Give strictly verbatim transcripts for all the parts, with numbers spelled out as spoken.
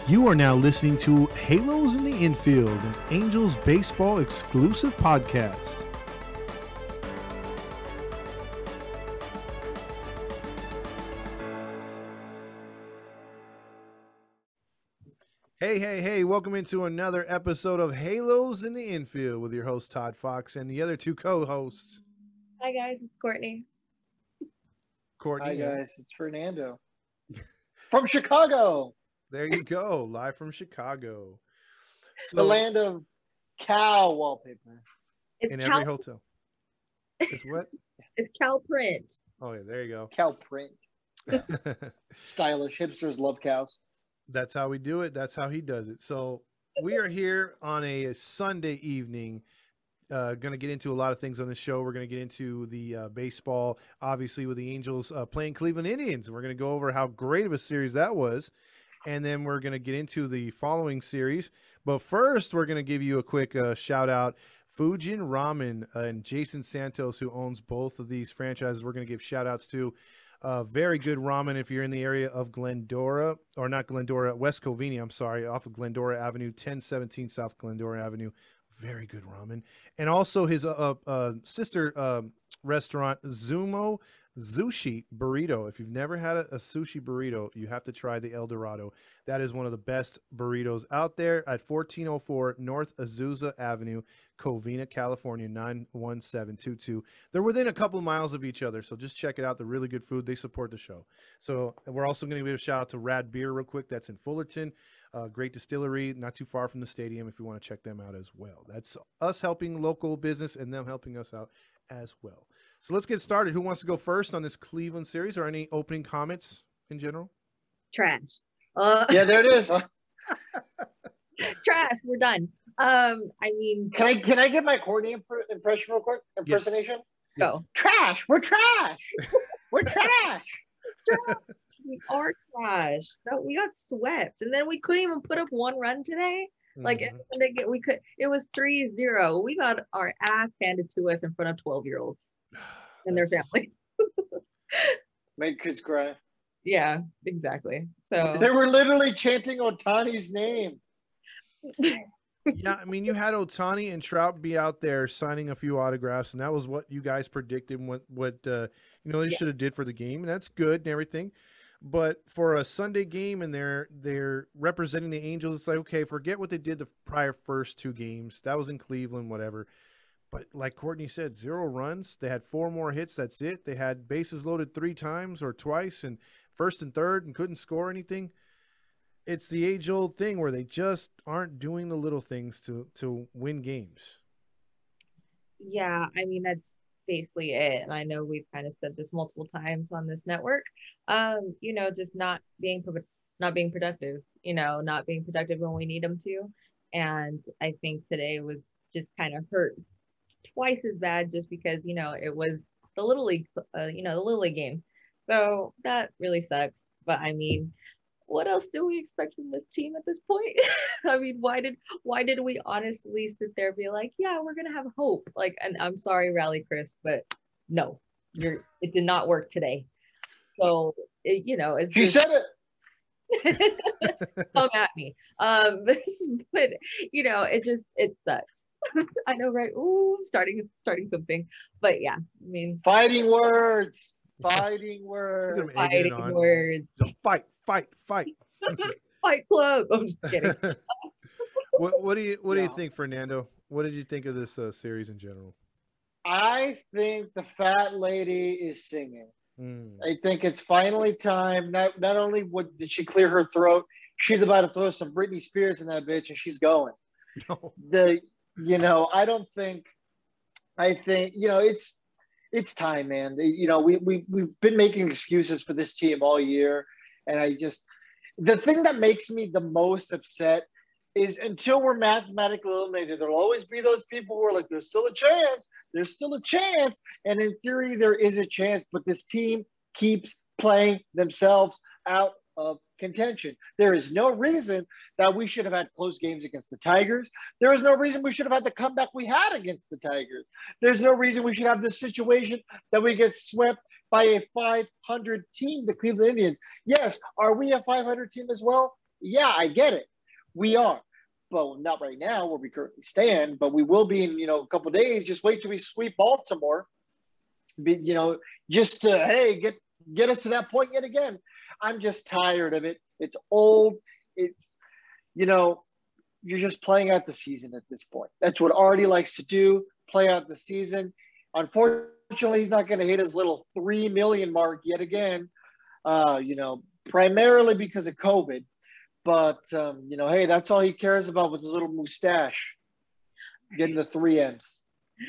You are now listening to Halos in the Infield, an Angels baseball exclusive podcast. Hey, hey, hey, welcome into another episode of Halos in the Infield with your host, Todd Fox, and the other two co-hosts. Hi, guys. It's Courtney. Courtney. Hi, guys. It's Fernando. From Chicago. There you go. Live from Chicago. So, the land of cow wallpaper. It's in Cal- every hotel. It's what? It's Cal Print. Oh, yeah, there you go. Cow print. Stylish. Hipsters love cows. That's how we do it. That's how he does it. So we are here on a Sunday evening. Uh, going to get into a lot of things on the show. We're going to get into the uh, baseball, obviously, with the Angels uh, playing Cleveland Indians. And we're going to go over how great of a series that was. And then we're going to get into the following series. But first, we're going to give you a quick uh, shout out. Fujin Ramen uh, and Jason Santos, who owns both of these franchises, we're going to give shout outs to. Uh, very good ramen if you're in the area of Glendora, or not Glendora, West Covina, I'm sorry, off of Glendora Avenue, ten seventeen South Glendora Avenue. Very good ramen. And also his uh, uh, sister uh, restaurant, Zumo Sushi Burrito. If you've never had a, a sushi burrito, you have to try the El Dorado. That is one of the best burritos out there at fourteen oh four North Azusa Avenue, Covina, California, nine one seven two two. They're within a couple miles of each other, so just check it out. They're really good food. They support the show. So we're also going to give a shout out to Rad Beer real quick. That's in Fullerton. Uh, great distillery, not too far from the stadium if you want to check them out as well. That's us helping local business and them helping us out as well. So let's get started. Who wants to go first on this Cleveland series, or any opening comments in general? Trash. Uh, Yeah, there it is. trash. We're done. Um, I mean, Can I can I get my Courtney imp- impression real quick? Impersonation? go. Yes. Trash. We're trash. We're trash. We are trash. So we got swept, and then we couldn't even put up one run today. Like Mhm. and they get, we could. It was three zero. We got our ass handed to us in front of twelve year olds and their That's- families. Made kids cry. Yeah, exactly. So They were literally chanting Otani's name. Yeah, I mean, you had Otani and Trout be out there signing a few autographs, and that was what you guys predicted. What what uh, you know they Yeah. should have did for the game, and that's good and everything. But for a Sunday game, and they're they're representing the Angels, it's like, okay, forget what they did the prior first two games. That was in Cleveland, whatever. But like Courtney said, zero runs. They had four more hits. That's it. They had bases loaded three times or twice, and first and third, and couldn't score anything. It's the age-old thing where they just aren't doing the little things to to win games. yeah, I mean that's basically it. And I know we've kind of said this multiple times on this network. Um, you know, just not being pro- not being productive. You know, not being productive when we need them to. And I think today was just kind of hurt twice as bad, just because you know it was the little league, uh, you know, the little league game. So that really sucks. But I mean, what else do we expect from this team at this point? I mean, why did why did we honestly sit there and be like, yeah, we're gonna have hope? Like, and I'm sorry, Rally Chris, but no, you're it did not work today. So it, you know, it's She just said it. come at me. Um, but you know, it just it sucks. I know, right? Ooh, starting starting something. But yeah, I mean, Fighting words. Fighting Look words. at him egging it fighting on. words, So fight, fight, fight. fight club. I'm just kidding. what what do you what do you Yeah. think, Fernando? What did you think of this uh, series in general? I think the fat lady is singing. Mm. I think it's finally time. Not not only what did she clear her throat, she's about to throw some Britney Spears in that bitch, and she's going. No. The you know I don't think. I think you know it's it's time, man. You know we we we've been making excuses for this team all year, and I just the thing that makes me the most upset is until we're mathematically eliminated, there'll always be those people who are like, there's still a chance, there's still a chance. And in theory, there is a chance, but this team keeps playing themselves out of contention. There is no reason that we should have had close games against the Tigers. There is no reason we should have had the comeback we had against the Tigers. There's no reason we should have this situation that we get swept by a five hundred team, the Cleveland Indians. Yes, are we a five hundred team as well? Yeah, I get it. We are. But not right now where we currently stand, but we will be in, you know, a couple of days. Just wait till we sweep Baltimore. Be, you know, just to, hey, get get us to that point yet again. I'm just tired of it. It's old. It's, you know, you're just playing out the season at this point. That's what Artie likes to do, play out the season. Unfortunately, he's not going to hit his little three million mark yet again, uh, you know, primarily because of COVID. But, um, you know, hey, that's all he cares about with his little mustache, getting the three M's.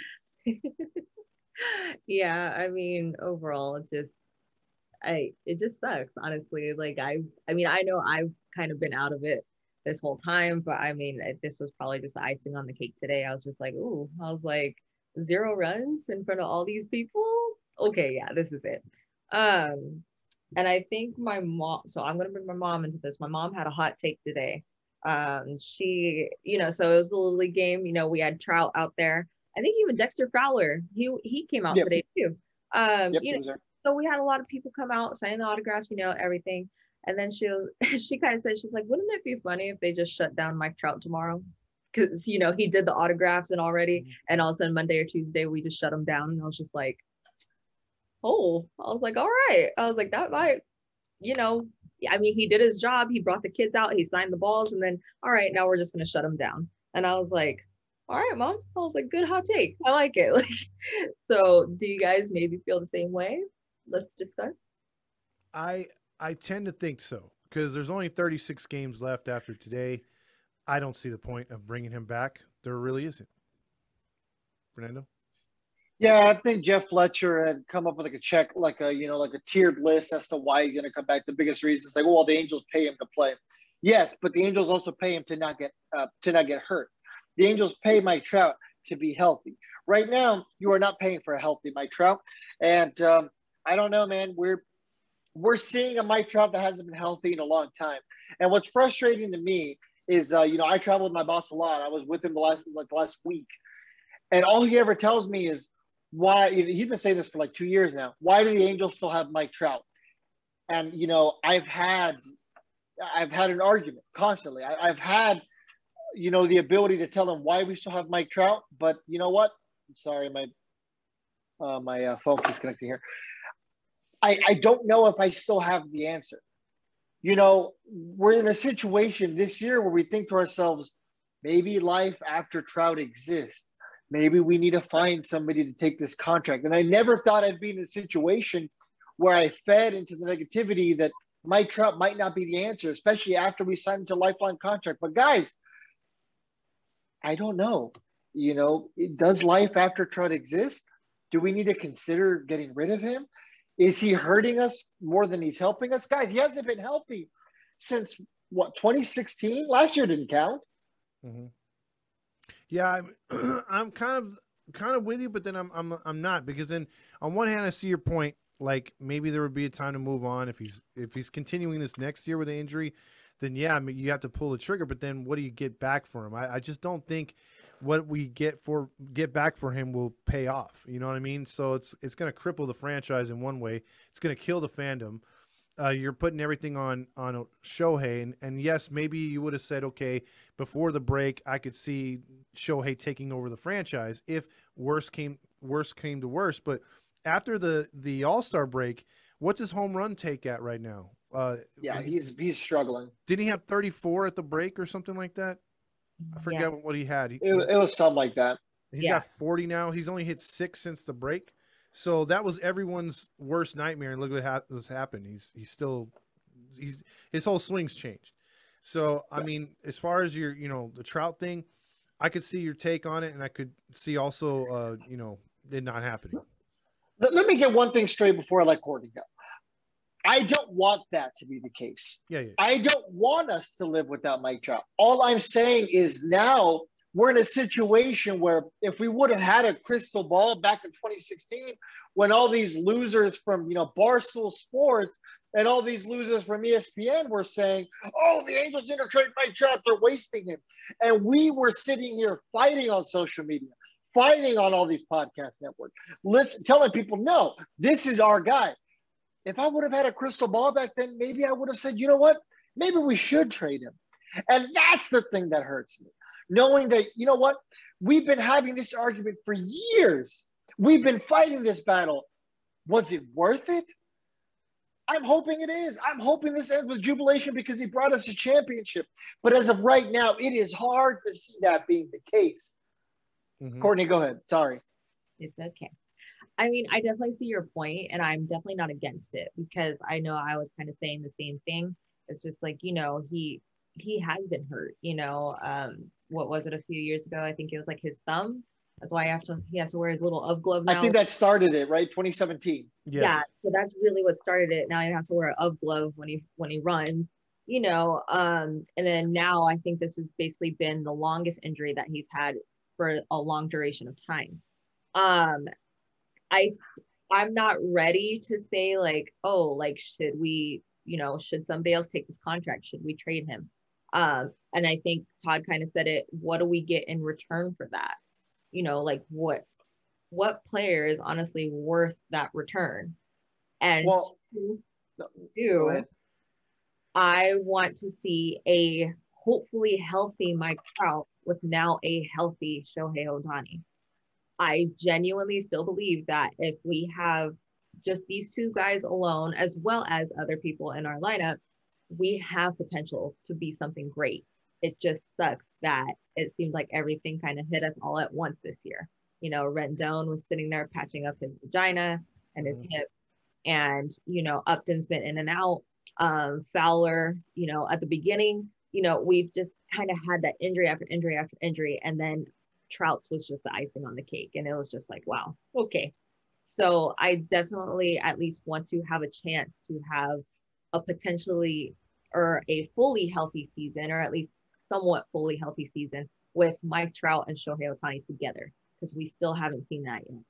Yeah, I mean, overall, it just, I, it just sucks, honestly. Like, I, I mean, I know I've kind of been out of it this whole time, but I mean, this was probably just the icing on the cake today. I was just like, ooh, I was like, zero runs in front of all these people? Okay, yeah, this is it. Um, and I think my mom, so I'm going to bring my mom into this. My mom had a hot take today. Um, she, you know, so it was the Little League game. You know, we had Trout out there. I think even Dexter Fowler, he he came out Yep. today too. Um, Yep, you know, so we had a lot of people come out, signing the autographs, you know, everything. And then she she kind of said, she's like, wouldn't it be funny if they just shut down Mike Trout tomorrow? Because, you know, he did the autographs and already, and all of a sudden Monday or Tuesday, we just shut him down. And I was just like, oh, I was like, all right. I was like, that might, you know, I mean, he did his job. He brought the kids out. He signed the balls. And then, all right, now we're just going to shut him down. And I was like, all right, Mom. I was like, good hot take. I like it. Like, so do you guys maybe feel the same way? Let's discuss. I I tend to think so because there's only thirty-six games left after today. I don't see the point of bringing him back. There really isn't. Fernando? Yeah, I think Jeff Fletcher had come up with like a check, like a, you know, like a tiered list as to why he's going to come back. The biggest reason is like, well, the Angels pay him to play. Yes, but the Angels also pay him to not get uh, to not get hurt. The Angels pay Mike Trout to be healthy. Right now, you are not paying for a healthy Mike Trout, and um, I don't know, man. We're we're seeing a Mike Trout that hasn't been healthy in a long time. And what's frustrating to me is, uh, you know, I travel with my boss a lot. I was with him the last like the last week, and all he ever tells me is, why, he's been saying this for like two years now, why do the Angels still have Mike Trout? And, you know, I've had, I've had an argument constantly. I, I've had, you know, the ability to tell him why we still have Mike Trout, but you know what? I'm sorry, my, uh, my uh, phone keeps connecting here. I, I don't know if I still have the answer. You know, we're in a situation this year where we think to ourselves, maybe life after Trout exists. Maybe we need to find somebody to take this contract. And I never thought I'd be in a situation where I fed into the negativity that Mike Trout might not be the answer, especially after we signed into a lifelong contract. But guys, I don't know. You know, does life after Trout exist? Do we need to consider getting rid of him? Is he hurting us more than he's helping us? Guys, he hasn't been healthy since, what, twenty sixteen? Last year didn't count. Mm-hmm. Yeah, I'm, I'm kind of kind of with you, but then I'm I'm I'm not, because then on one hand I see your point, like maybe there would be a time to move on if he's if he's continuing this next year with an injury, then yeah, I mean, you have to pull the trigger. But then what do you get back for him? I, I just don't think what we get for get back for him will pay off. You know what I mean? So it's it's going to cripple the franchise in one way. It's going to kill the fandom. Uh, you're putting everything on on Shohei, and, and yes, maybe you would have said, okay, before the break, I could see Shohei taking over the franchise if worse came worse came to worse. But after the the All-Star break, what's his home run take at right now? Uh, yeah, he's he's struggling. Didn't he have thirty-four at the break or something like that? I forget yeah. what he had. He, it, it was something like that. He's yeah. got forty now. He's only hit six since the break. So that was everyone's worst nightmare, and look what ha- has happened. He's he's still he's his whole swing's changed. So I mean, as far as your you know the Trout thing, I could see your take on it, and I could see also uh, you know it not happening. Let, let me get one thing straight before I let Courtney go. I don't want that to be the case. Yeah, yeah. I don't want us to live without Mike Trout. All I'm saying is now we're in a situation where if we would have had a crystal ball back in twenty sixteen, when all these losers from, you know, Barstool Sports and all these losers from E S P N were saying, oh, the Angels didn't trade Mike Trout, they're wasting him. And we were sitting here fighting on social media, fighting on all these podcast networks, listen, telling people, no, this is our guy. If I would have had a crystal ball back then, maybe I would have said, you know what? maybe we should trade him. And that's the thing that hurts me. Knowing that, you know what? We've been having this argument for years. We've been fighting this battle. Was it worth it? I'm hoping it is. I'm hoping this ends with jubilation because he brought us a championship. But as of right now, it is hard to see that being the case. Mm-hmm. Courtney, go ahead. Sorry. It's okay. I mean, I definitely see your point, and I'm definitely not against it because I know I was kind of saying the same thing. It's just like, you know, he he has been hurt, you know. Um, what was it a few years ago? I think it was like his thumb. That's why I have to, he has to wear his little UGG glove now. I think that started it, right? twenty seventeen. Yes. Yeah. So that's really what started it. Now he has to wear an UGG glove when he, when he runs, you know. Um, and then now I think this has basically been the longest injury that he's had for a long duration of time. Um, I, I'm not ready to say like, oh, like, should we, you know, should somebody else take this contract? Should we trade him? Um, and I think Todd kind of said it, what do we get in return for that? You know, like what, what player is honestly worth that return? And well, two, two I want to see a hopefully healthy Mike Trout with now a healthy Shohei Ohtani. I genuinely still believe that if we have just these two guys alone, as well as other people in our lineup, we have potential to be something great. It just sucks that it seemed like everything kind of hit us all at once this year. You know, Rendon was sitting there patching up his vagina and his mm-hmm. hip. And, you know, Upton's been in and out. Um, Fowler, you know, at the beginning, you know, we've just kind of had that injury after injury after injury. And then Trout's was just the icing on the cake. And it was just like, wow, okay. So I definitely at least want to have a chance to have a potentially or a fully healthy season, or at least somewhat fully healthy season with Mike Trout and Shohei Ohtani together, because we still haven't seen that yet.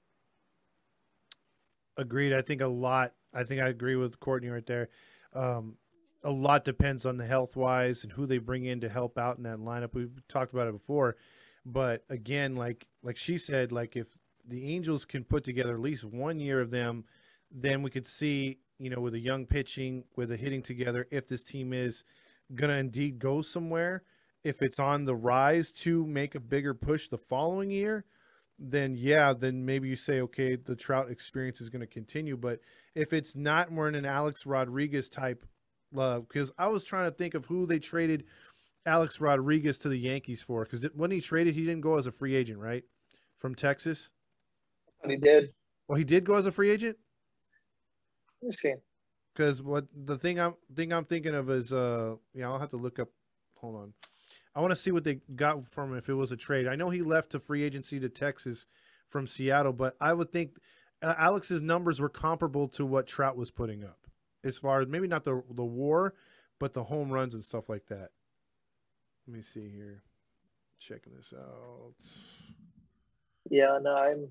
Agreed. I think a lot, I think I agree with Courtney right there. Um, a lot depends on the health wise and who they bring in to help out in that lineup. We've talked about it before, but again, like, like she said, like if the Angels can put together at least one year of them, then we could see, you know, with a young pitching, with a hitting together, if this team is going to indeed go somewhere. If it's on the rise to make a bigger push the following year, then yeah, then maybe you say, okay, the Trout experience is going to continue. But if it's not, we're in an Alex Rodriguez type love, because I was trying to think of who they traded Alex Rodriguez to the Yankees for, because when he traded, he didn't go as a free agent, right? From Texas? But he did. Well, he did go as a free agent? Let me see. Because what the thing I'm thing I'm thinking of is, uh, yeah, I'll have to look up. Hold on. I want to see what they got from him if it was a trade. I know he left to free agency to Texas from Seattle, but I would think uh, Alex's numbers were comparable to what Trout was putting up, as far as maybe not the the WAR, but the home runs and stuff like that. Let me see here. Checking this out. Yeah, no, I'm.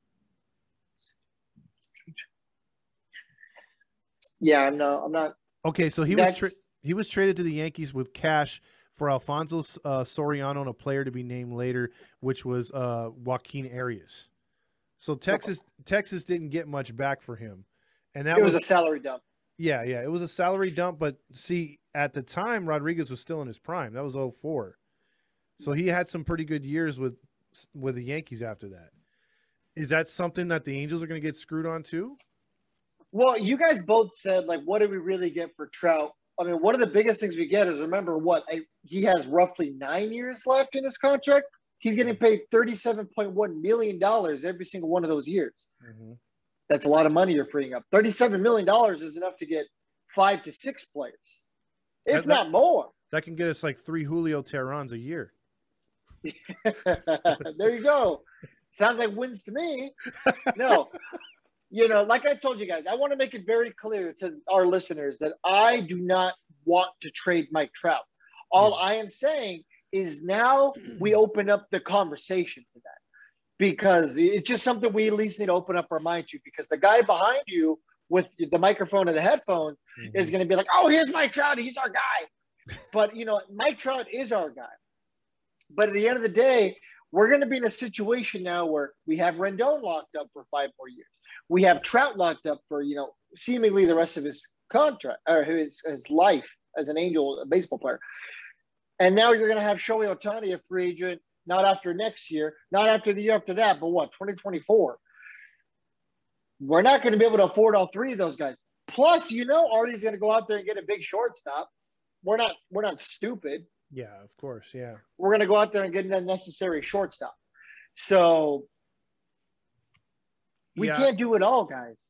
Yeah, I'm not. I'm not. Okay, so he That's... was tra- he was traded to the Yankees with cash for Alfonso uh, Soriano and a player to be named later, which was uh, Joaquin Arias. So Texas Texas didn't get much back for him, and that it was, was a salary dump. Yeah, yeah, it was a salary dump. But see, at the time, Rodriguez was still in his prime. That was oh four, so he had some pretty good years with with the Yankees after that. Is that something that the Angels are going to get screwed on too? Well, you guys both said, like, what did we really get for Trout? I mean, one of the biggest things we get is, remember what, I, he has roughly nine years left in his contract. He's getting paid thirty-seven point one million dollars every single one of those years. Mm-hmm. That's a lot of money you're freeing up. thirty-seven million dollars is enough to get five to six players, if that, not that, more. That can get us like three Julio Terrans a year. There you go. Sounds like wins to me. No. You know, like I told you guys, I want to make it very clear to our listeners that I do not want to trade Mike Trout. All I am saying is now we open up the conversation to that, because it's just something we at least need to open up our mind to, because the guy behind you with the microphone and the headphones mm-hmm. is going to be like, oh, here's Mike Trout. He's our guy. But, you know, Mike Trout is our guy. But at the end of the day, we're going to be in a situation now where we have Rendon locked up for five more years. We have Trout locked up for, you know, seemingly the rest of his contract or his, his life as an Angel a baseball player. And now you're going to have Shohei Ohtani, a free agent, not after next year, not after the year after that, but what, twenty twenty-four? We're not going to be able to afford all three of those guys. Plus, you know, Artie's going to go out there and get a big shortstop. We're not, we're not stupid. Yeah, of course. Yeah. We're going to go out there and get an unnecessary shortstop. So we yeah. can't do it all, guys.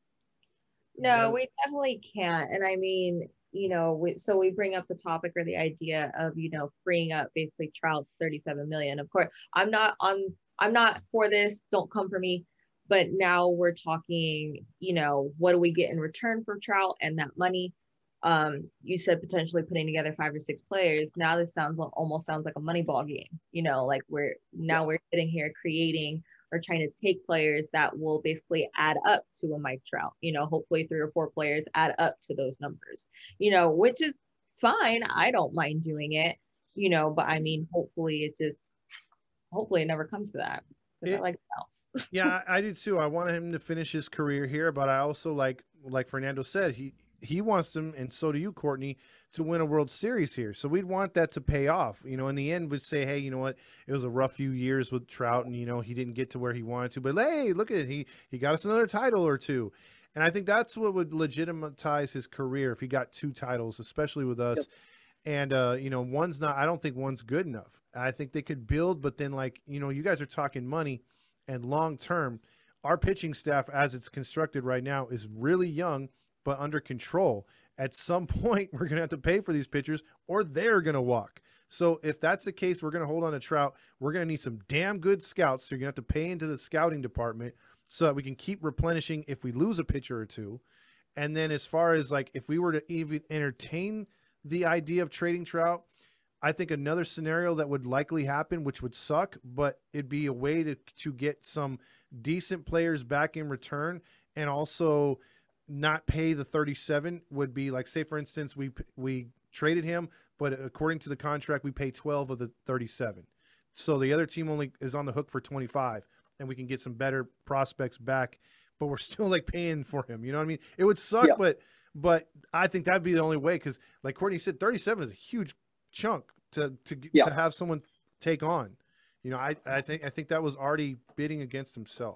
No, Yeah. we definitely can't. And I mean, you know, we, so we bring up the topic or the idea of, you know, freeing up basically Trout's thirty-seven million. Of course, I'm not on, I'm not for this. Don't come for me. But now we're talking, you know, what do we get in return for Trout and that money? Um, you said potentially putting together five or six players. Now this sounds almost sounds like a money ball game. You know, like we're now we're sitting here creating or trying to take players that will basically add up to a Mike Trout, you know, hopefully three or four players add up to those numbers, you know, which is fine. I don't mind doing it, you know, but I mean, hopefully it just, hopefully it never comes to that. Because I like Trout. Yeah, I, I do too. I wanted him to finish his career here, but I also like, like Fernando said, he, he wants them, and so do you, Courtney, to win a World Series here. So we'd want that to pay off. You know, in the end, we'd say, hey, you know what? It was a rough few years with Trout, and, you know, he didn't get to where he wanted to. But, hey, look at it. He, he got us another title or two. And I think that's what would legitimize his career if he got two titles, especially with us. Yep. And, uh, you know, one's not – I don't think one's good enough. I think they could build, but then, like, you know, you guys are talking money and long-term. Our pitching staff, as it's constructed right now, is really young but under control. At some point, we're going to have to pay for these pitchers or they're going to walk. So if that's the case, we're going to hold on to Trout. We're going to need some damn good scouts. So you're going to have to pay into the scouting department so that we can keep replenishing if we lose a pitcher or two. And then as far as like, if we were to even entertain the idea of trading Trout, I think another scenario that would likely happen, which would suck, but it'd be a way to, to get some decent players back in return and also not pay the thirty-seven would be like, say for instance, we we traded him, but according to the contract, we pay twelve of the thirty-seven. So the other team only is on the hook for twenty-five, and we can get some better prospects back, but we're still like paying for him. You know what I mean? It would suck, yeah. but but I think that'd be the only way, because like Courtney said, thirty-seven is a huge chunk to to yeah. to have someone take on. You know, I I think I think that was already bidding against himself.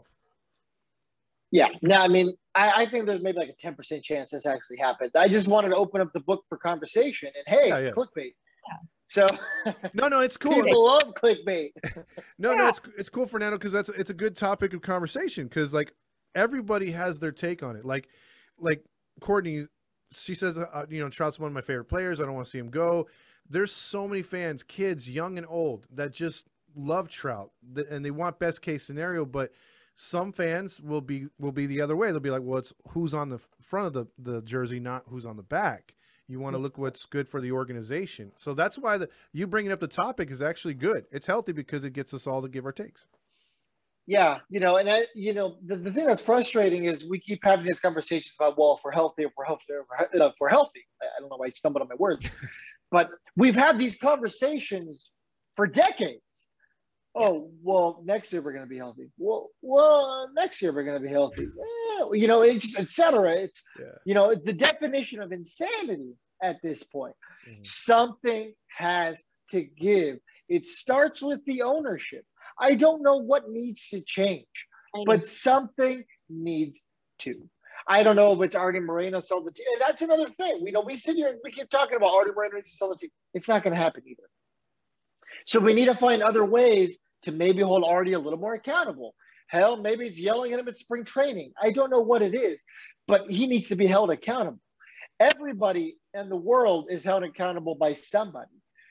Yeah, no, I mean, I, I think there's maybe like a ten percent chance this actually happens. I just wanted to open up the book for conversation, and hey, yeah, yeah. clickbait. Yeah. So no, no, it's cool. People love clickbait. no, yeah. no, it's it's cool, Fernando, because that's it's a good topic of conversation, because like everybody has their take on it. Like, like Courtney, she says, uh, you know, Trout's one of my favorite players. I don't want to see him go. There's so many fans, kids, young and old, that just love Trout, and they want best case scenario, but some fans will be will be the other way. They'll be like, well, it's who's on the front of the, the jersey, not who's on the back. You want to look what's good for the organization. So that's why the you bringing up the topic is actually good. It's healthy because it gets us all to give our takes. Yeah, you know, and I, you know, the, the thing that's frustrating is we keep having these conversations about, well, if we're healthy, if we're healthy, if we're, if we're healthy. I don't know why I stumbled on my words, but we've had these conversations for decades. Oh, well, next year we're going to be healthy. Well, well, next year we're going to be healthy. Yeah, you know, it's et cetera. It's, yeah. you know, the definition of insanity at this point. Mm-hmm. Something has to give. It starts with the ownership. I don't know what needs to change, but something needs to. I don't know if it's Artie Moreno sell the team. And that's another thing. We know we sit here and we keep talking about Artie Moreno needs to sell the team. It's not going to happen either. So we need to find other ways to maybe hold Artie a little more accountable. Hell, maybe it's yelling at him at spring training. I don't know what it is, but he needs to be held accountable. Everybody in the world is held accountable by somebody.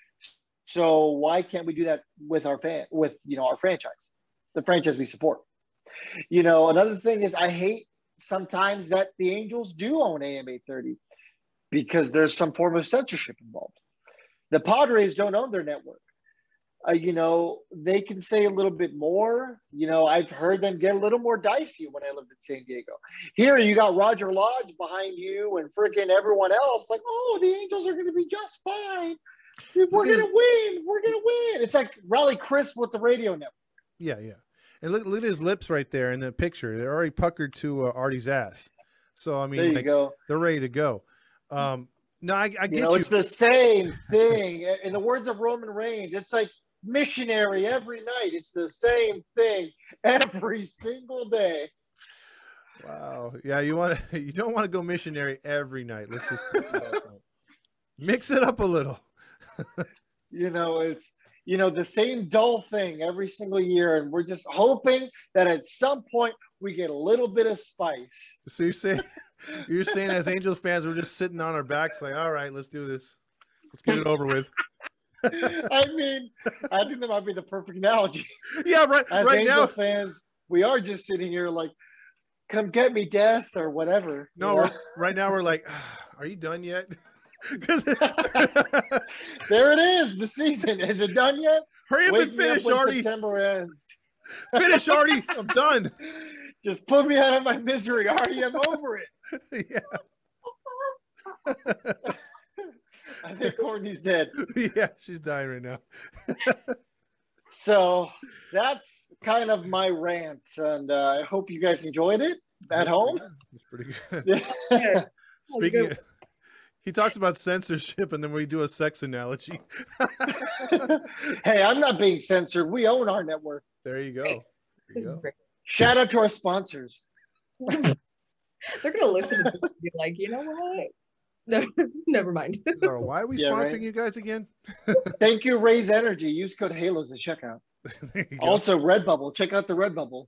So why can't we do that with our fan, with, you know, our franchise, the franchise we support? You know, another thing is I hate sometimes that the Angels do own A M eight thirty because there's some form of censorship involved. The Padres don't own their network. Uh, you know, they can say a little bit more. You know, I've heard them get a little more dicey when I lived in San Diego. Here you got Roger Lodge behind you and freaking everyone else like, oh, the Angels are going to be just fine. We're going to win. We're going to win. It's like Raleigh Chris with the radio network. Yeah, yeah. And look, look at his lips right there in the picture. They're already puckered to uh, Artie's ass. So, I mean, there you like, go. They're ready to go. Um, No, I, I get You you. know, it's the same thing. In the words of Roman Reigns, it's like missionary every night. It's the same thing every single day. Wow. Yeah, you want to, you don't want to go missionary every night. Let's just mix it up a little. You know, it's, you know, the same dull thing every single year. And we're just hoping that at some point we get a little bit of spice. So you're saying, you're saying as Angels fans, we're just sitting on our backs like, all right, let's do this. Let's get it over with. I mean, I think that might be the perfect analogy. Yeah, right. As right Angels now, fans, we are just sitting here like, come get me, death, or whatever. No, you know? we're, right now we're like, ah, are you done yet? There it is. The season. Is it done yet? Hurry up Wake and me up finish, when Artie. September ends. Finish, Artie. I'm done. Just put me out of my misery, Artie. I'm over it. Yeah. I think Courtney's dead. Yeah, she's dying right now. So that's kind of my rant, and uh, I hope you guys enjoyed it at That's home. pretty good. That's pretty good. Yeah. Speaking of, he talks about censorship, and then we do a sex analogy. Hey, I'm not being censored. We own our network. There you go. There you This is go. great. Shout out to our sponsors. They're gonna listen to this and be like, you know what? No, never mind. So why are we Yeah, sponsoring right. you guys again? Thank you, Raise Energy. Use code Halos at checkout. There you go. Also, Redbubble. Check out the Redbubble.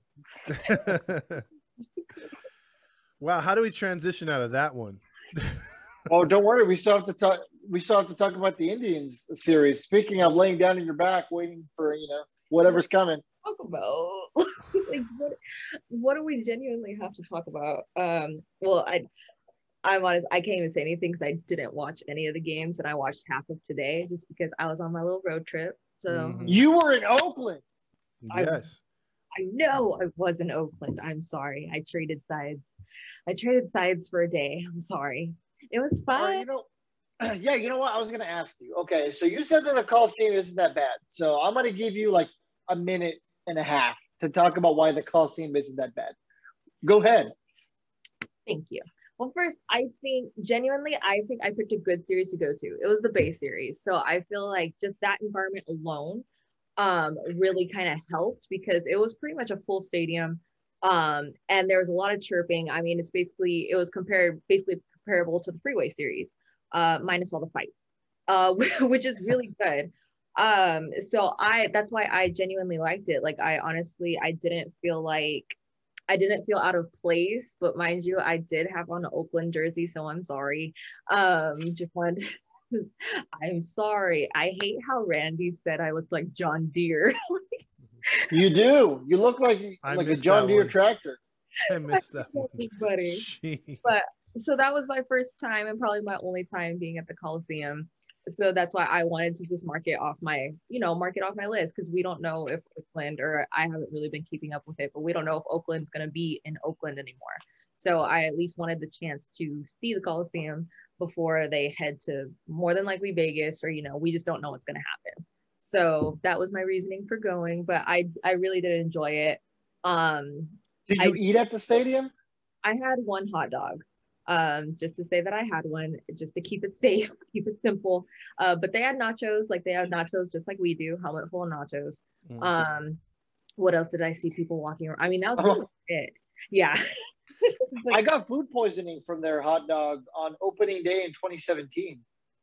Wow, how do we transition out of that one? Oh, don't worry. We still have to talk. We still have to talk about the Indians series. Speaking of laying down in your back, waiting for you know whatever's coming. Talk about like what what do we genuinely have to talk about? Um, well, I I'm honest, I can't even say anything because I didn't watch any of the games, and I watched half of today just because I was on my little road trip. So Mhm. You were in Oakland. I- Yes. I know I was in Oakland. I'm sorry. I traded sides. I traded sides for a day. I'm sorry. It was Or, fun. you know, yeah. You know what? I was going to ask you. Okay, so you said that the Coliseum isn't that bad. So I'm going to give you like a minute and a half to talk about why the Coliseum isn't that bad. Go ahead. Thank you. Well, first, I think genuinely, I think I picked a good series to go to. It was the Bay series. So I feel like just that environment alone um, really kind of helped because it was pretty much a full stadium. Um, and there was a lot of chirping. I mean, it's basically, it was compared, basically comparable to the Freeway series, uh, minus all the fights, uh, which is really good. Um, so I, that's why I genuinely liked it. Like, I honestly, I didn't feel like, I didn't feel out of place, but mind you, I did have on an Oakland jersey, so I'm sorry. Um, just wanted to, I'm sorry. I hate how Randy said I looked like John Deere. You do. You look like I like a missed John that Deere one. tractor. I missed that one. Buddy. Gee. But so that was my first time and probably my only time being at the Coliseum. So that's why I wanted to just mark it off my, you know, mark it off my list because we don't know if Oakland, or I haven't really been keeping up with it, but we don't know if Oakland's going to be in Oakland anymore. So I at least wanted the chance to see the Coliseum before they head to more than likely Vegas, or, you know, we just don't know what's going to happen. So that was my reasoning for going, but I, I really did enjoy it. Um, Did you I- eat at the stadium? I had one hot dog, um, just to say that I had one, just to keep it safe, keep it simple. Uh, but they had nachos, like they have nachos just like we do, helmet full of nachos. Mhm. Um, what else did I see people walking around? I mean, that was Oh. really it. Yeah. But- I got food poisoning from their hot dog on opening day in twenty seventeen.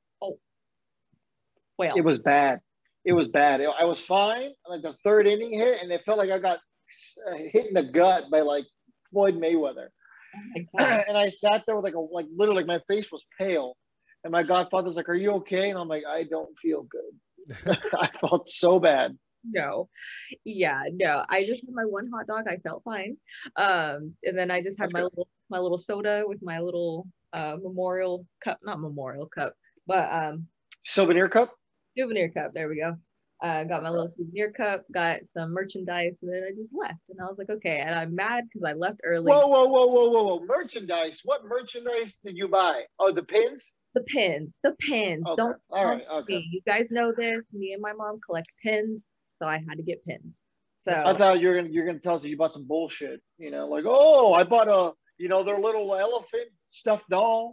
well, It was bad. It was bad. I was fine. Like the third inning hit, and it felt like I got uh, hit in the gut by like Floyd Mayweather. oh my God. And I sat there with like a like literally like my face was pale, and my godfather's like, "Are you okay?" And I'm like, "I don't feel good." I felt so bad. No, yeah, no. I just had my one hot dog. I felt fine. Um, and then I just had That's my good. little my little soda with my little uh memorial cup, not memorial cup, but um Souvenir cup. souvenir cup. There we go. Uh, got my little souvenir cup, got some merchandise, and then I just left. And I was like, okay. And I'm mad because I left early. Whoa, whoa, whoa, whoa, whoa, whoa! Merchandise. What merchandise did you buy? Oh, the pins. The pins, the pins. Okay. Don't All right. don't Okay. me. You guys know this. Me and my mom collect pins, so I had to get pins. So I thought you were gonna you're gonna tell us that you bought some bullshit. You know, like, oh, I bought a you know their little elephant stuffed doll.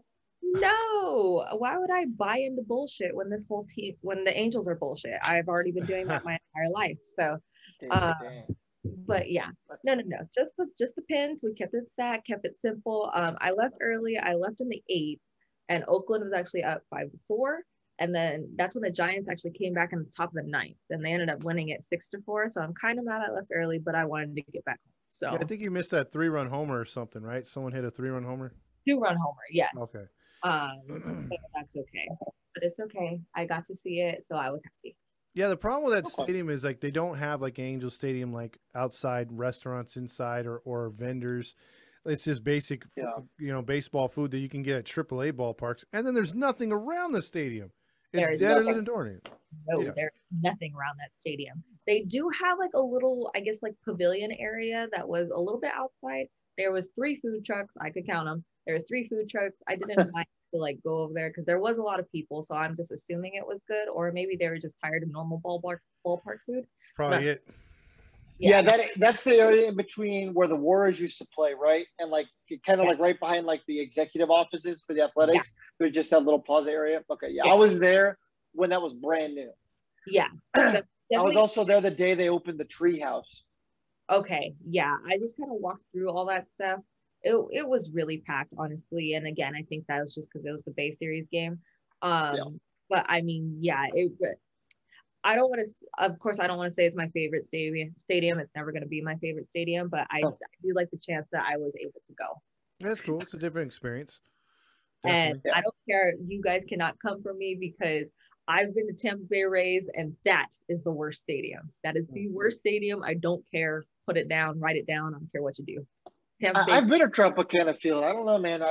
No, why would I buy into bullshit when this whole team, when the Angels are bullshit? I've already been doing that my entire life. So, Dang, um, dang. but yeah, That's no, no, no, just the just the pins. We kept it that, kept it simple. Um, I left early. I left in the eighth, and Oakland was actually up five to four. And then that's when the Giants actually came back in the top of the ninth. And they ended up winning it six to four. So I'm kind of mad I left early, but I wanted to get back home. So Yeah, I think you missed that three run homer or something, right? Someone hit a three run homer. two run homer, yes. Okay. Um, but that's okay. But it's okay. I got to see it, so I was happy. Yeah, the problem with that Okay. stadium is like they don't have like Angel Stadium, like outside restaurants inside or, or vendors. It's just basic, Yeah. you know, baseball food that you can get at triple A ballparks, and then there's nothing around the stadium. There It's is deader nothing. than a doornail. No, Yeah. there's nothing around that stadium. They do have like a little, I guess, like pavilion area that was a little bit outside. There was three food trucks. I could count them. There was three food trucks. I didn't mind to like go over there because there was a lot of people. So I'm just assuming it was good, or maybe they were just tired of normal ballpark ballpark food. Probably No. it. Yeah, that that's the area in between where the Warriors used to play, right? And like kind of Yeah. like right behind like the executive offices for the Athletics. Yeah. There's just that little plaza area. Okay, yeah, Yeah. I was there when that was brand new. Yeah. I was Definitely- also there the day they opened the treehouse. Okay, yeah, I just kind of walked through all that stuff. It it was really packed, honestly. And again, I think that was just because it was the Bay Series game. Um, Yeah. But I mean, yeah, it. I don't want to. Of course, I don't want to say it's my favorite stadium. Stadium. It's never going to be my favorite stadium, but I, Oh. I do like the chance that I was able to go. That's cool. It's a different experience. And Definitely. Yeah. I don't care. You guys cannot come for me because I've been to Tampa Bay Rays, and that is the worst stadium. That is the Mhm. worst stadium. I don't care. Put it down. Write it down. I don't care what you do. Tampa I, Bay. I've been to Tropicana Field. I don't know, man. I,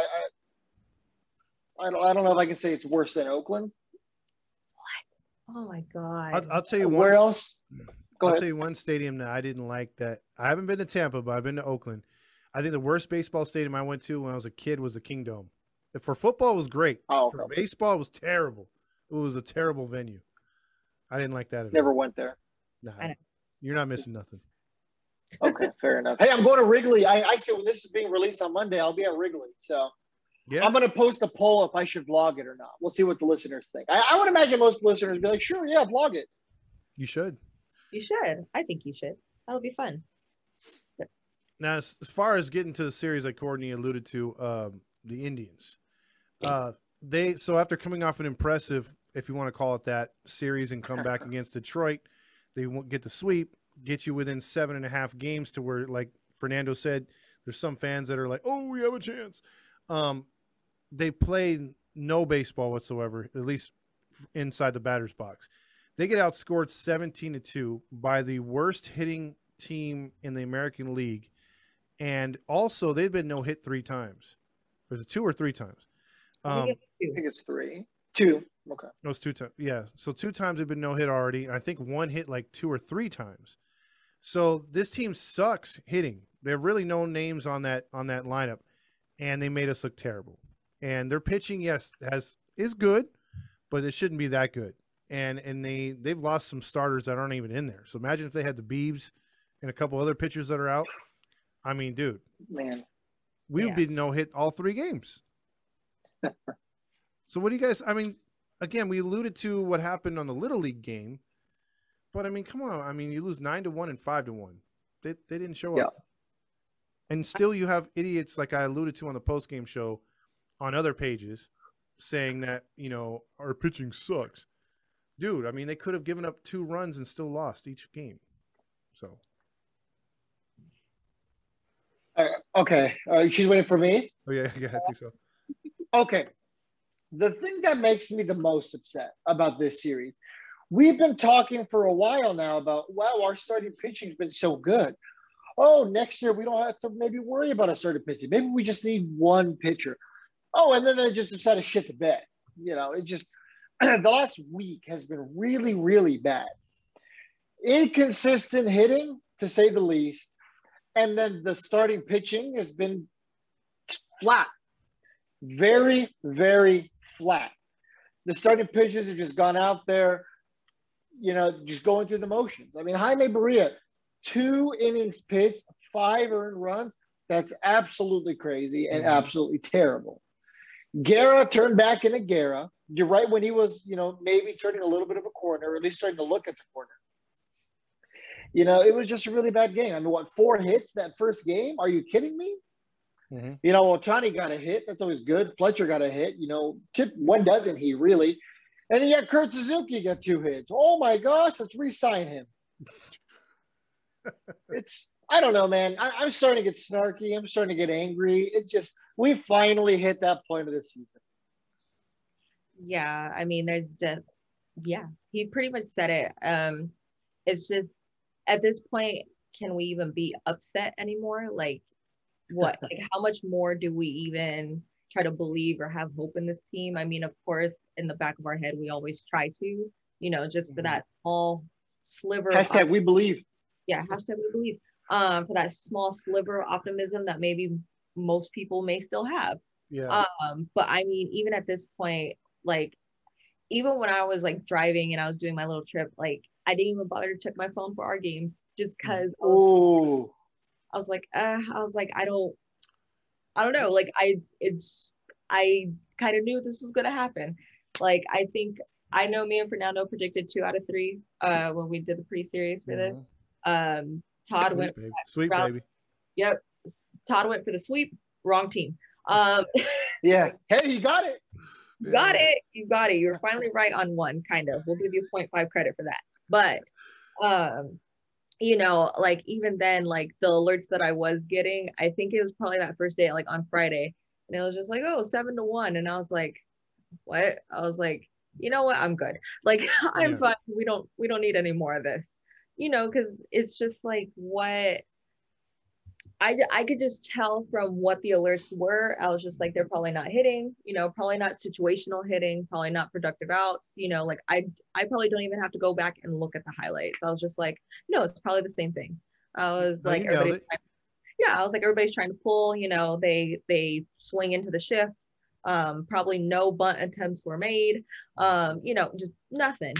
I I don't I don't know if I can say it's worse than Oakland. Oh my god. I'll, I'll tell you one. Where else? Go I'll ahead. tell you one stadium that I didn't like that I haven't been to Tampa, but I've been to Oakland. I think the worst baseball stadium I went to when I was a kid was the Kingdome. For football, it was great. Oh, For okay. baseball, it was terrible. It was a terrible venue. I didn't like that at Never all. went there. Nah, I know. you're not missing nothing. Okay, fair enough. Hey, I'm going to Wrigley. I, I said when this is being released on Monday, I'll be at Wrigley. So Yeah, I'm going to post a poll if I should vlog it or not. We'll see what the listeners think. I, I would imagine most listeners be like, sure, yeah, vlog it. you should. You should. I think you should. That'll be fun. Now, as, as far as getting to the series, like Courtney alluded to, um, the Indians, uh, they so after coming off an impressive, if you want to call it that, series and come back against Detroit, they won't get the sweep, get you within seven and a half games to where, like Fernando said, there's some fans that are like, oh, we have a chance. Um, they played no baseball whatsoever, at least inside the batter's box. They get outscored seventeen to two by the worst hitting team in the American League. And also, they've been no hit three times. There's a two or three times. I Um, think it's I two. think it's three. Two. Okay. no, it's two times. Yeah. So two times they've been no hit already. And I think one hit like two or three times. So this team sucks hitting. There are really no names on that on that lineup, and they made us look terrible. And their pitching, yes, has is good, but it shouldn't be that good. And and they they've lost some starters that aren't even in there. So imagine if they had the Beebs and a couple other pitchers that are out. I mean, dude, Man. we would Yeah. be no hit all three games. So what do you guys? I mean, again, we alluded to what happened on the Little League game, but I mean, come on. I mean, you lose nine to one and five to one. They they didn't show Yeah. up, and still you have idiots like I alluded to on the post game show, on other pages, saying that you know our pitching sucks. Dude, I mean, they could have given up two runs and still lost each game. So Uh, okay. Uh, she's waiting for me. oh yeah, yeah, I think so. Okay. The thing that makes me the most upset about this series, we've been talking for a while now about, wow, our starting pitching's been so good. Oh, next year we don't have to maybe worry about a starting pitching. Maybe we just need one pitcher. Oh, and then they just decide to shit the bed. You know, it just, the last week has been really, really bad. Inconsistent hitting, to say the least. And then the starting pitching has been flat. Very, very flat. The starting pitchers have just gone out there, you know, just going through the motions. I mean, Jaime Barria, two innings pitched, five earned runs. That's absolutely crazy and Mhm. absolutely terrible. Guerra turned back into Guerra. You're right, when he was, you know, maybe turning a little bit of a corner, or at least starting to look at the corner. You know, it was just a really bad game. I mean, what, four hits that first game? Are you kidding me? Mm-hmm. You know, Ohtani got a hit. That's always good. Fletcher got a hit. You know, tip one doesn't he really? And then you got Kurt Suzuki got two hits. Oh my gosh, let's re-sign him. It's, I don't know, man. I, I'm starting to get snarky. I'm starting to get angry. It's just, we finally hit that point of the season. Yeah, I mean, there's the, yeah, he pretty much said it. Um, it's just, at this point, can we even be upset anymore? Like, what, like, how much more do we even try to believe or have hope in this team? I mean, of course, in the back of our head, we always try to, you know, just for that small sliver. Hashtag of, we believe. Yeah, hashtag we believe. Um, for that small sliver of optimism that maybe most people may still have. Yeah. Um, but I mean, even at this point, like, even when I was like driving and I was doing my little trip, like, I didn't even bother to check my phone for our games just because I was, I was like, uh, I was like, I don't, I don't know. Like, I, it's, I kind of knew this was going to happen. Like, I think, I know me and Fernando predicted two out of three uh, when we did the pre-series for this. Um, Todd Sweet, went, baby. Sweet round, baby. Yep. Todd went for the sweep, wrong team. Um, yeah. Hey, you got it. You got it. You got it. You're finally right on one, kind of. We'll give you zero point five credit for that. But, um, you know, like, even then, like, the alerts that I was getting, I think it was probably that first day, like on Friday, and it was just like, oh, seven to one. And I was like, what? I was like, you know what? I'm good. Like, I'm yeah. fine. We don't, we don't need any more of this, you know, because it's just like, what, I, I could just tell from what the alerts were. I was just like, they're probably not hitting, you know, probably not situational hitting, probably not productive outs, you know, like I, I probably don't even have to go back and look at the highlights. I was just like, no, it's probably the same thing. I was oh, like, everybody, yeah, I was like, everybody's trying to pull, you know, they, they swing into the shift. Um, probably no bunt attempts were made, um, you know, just nothing.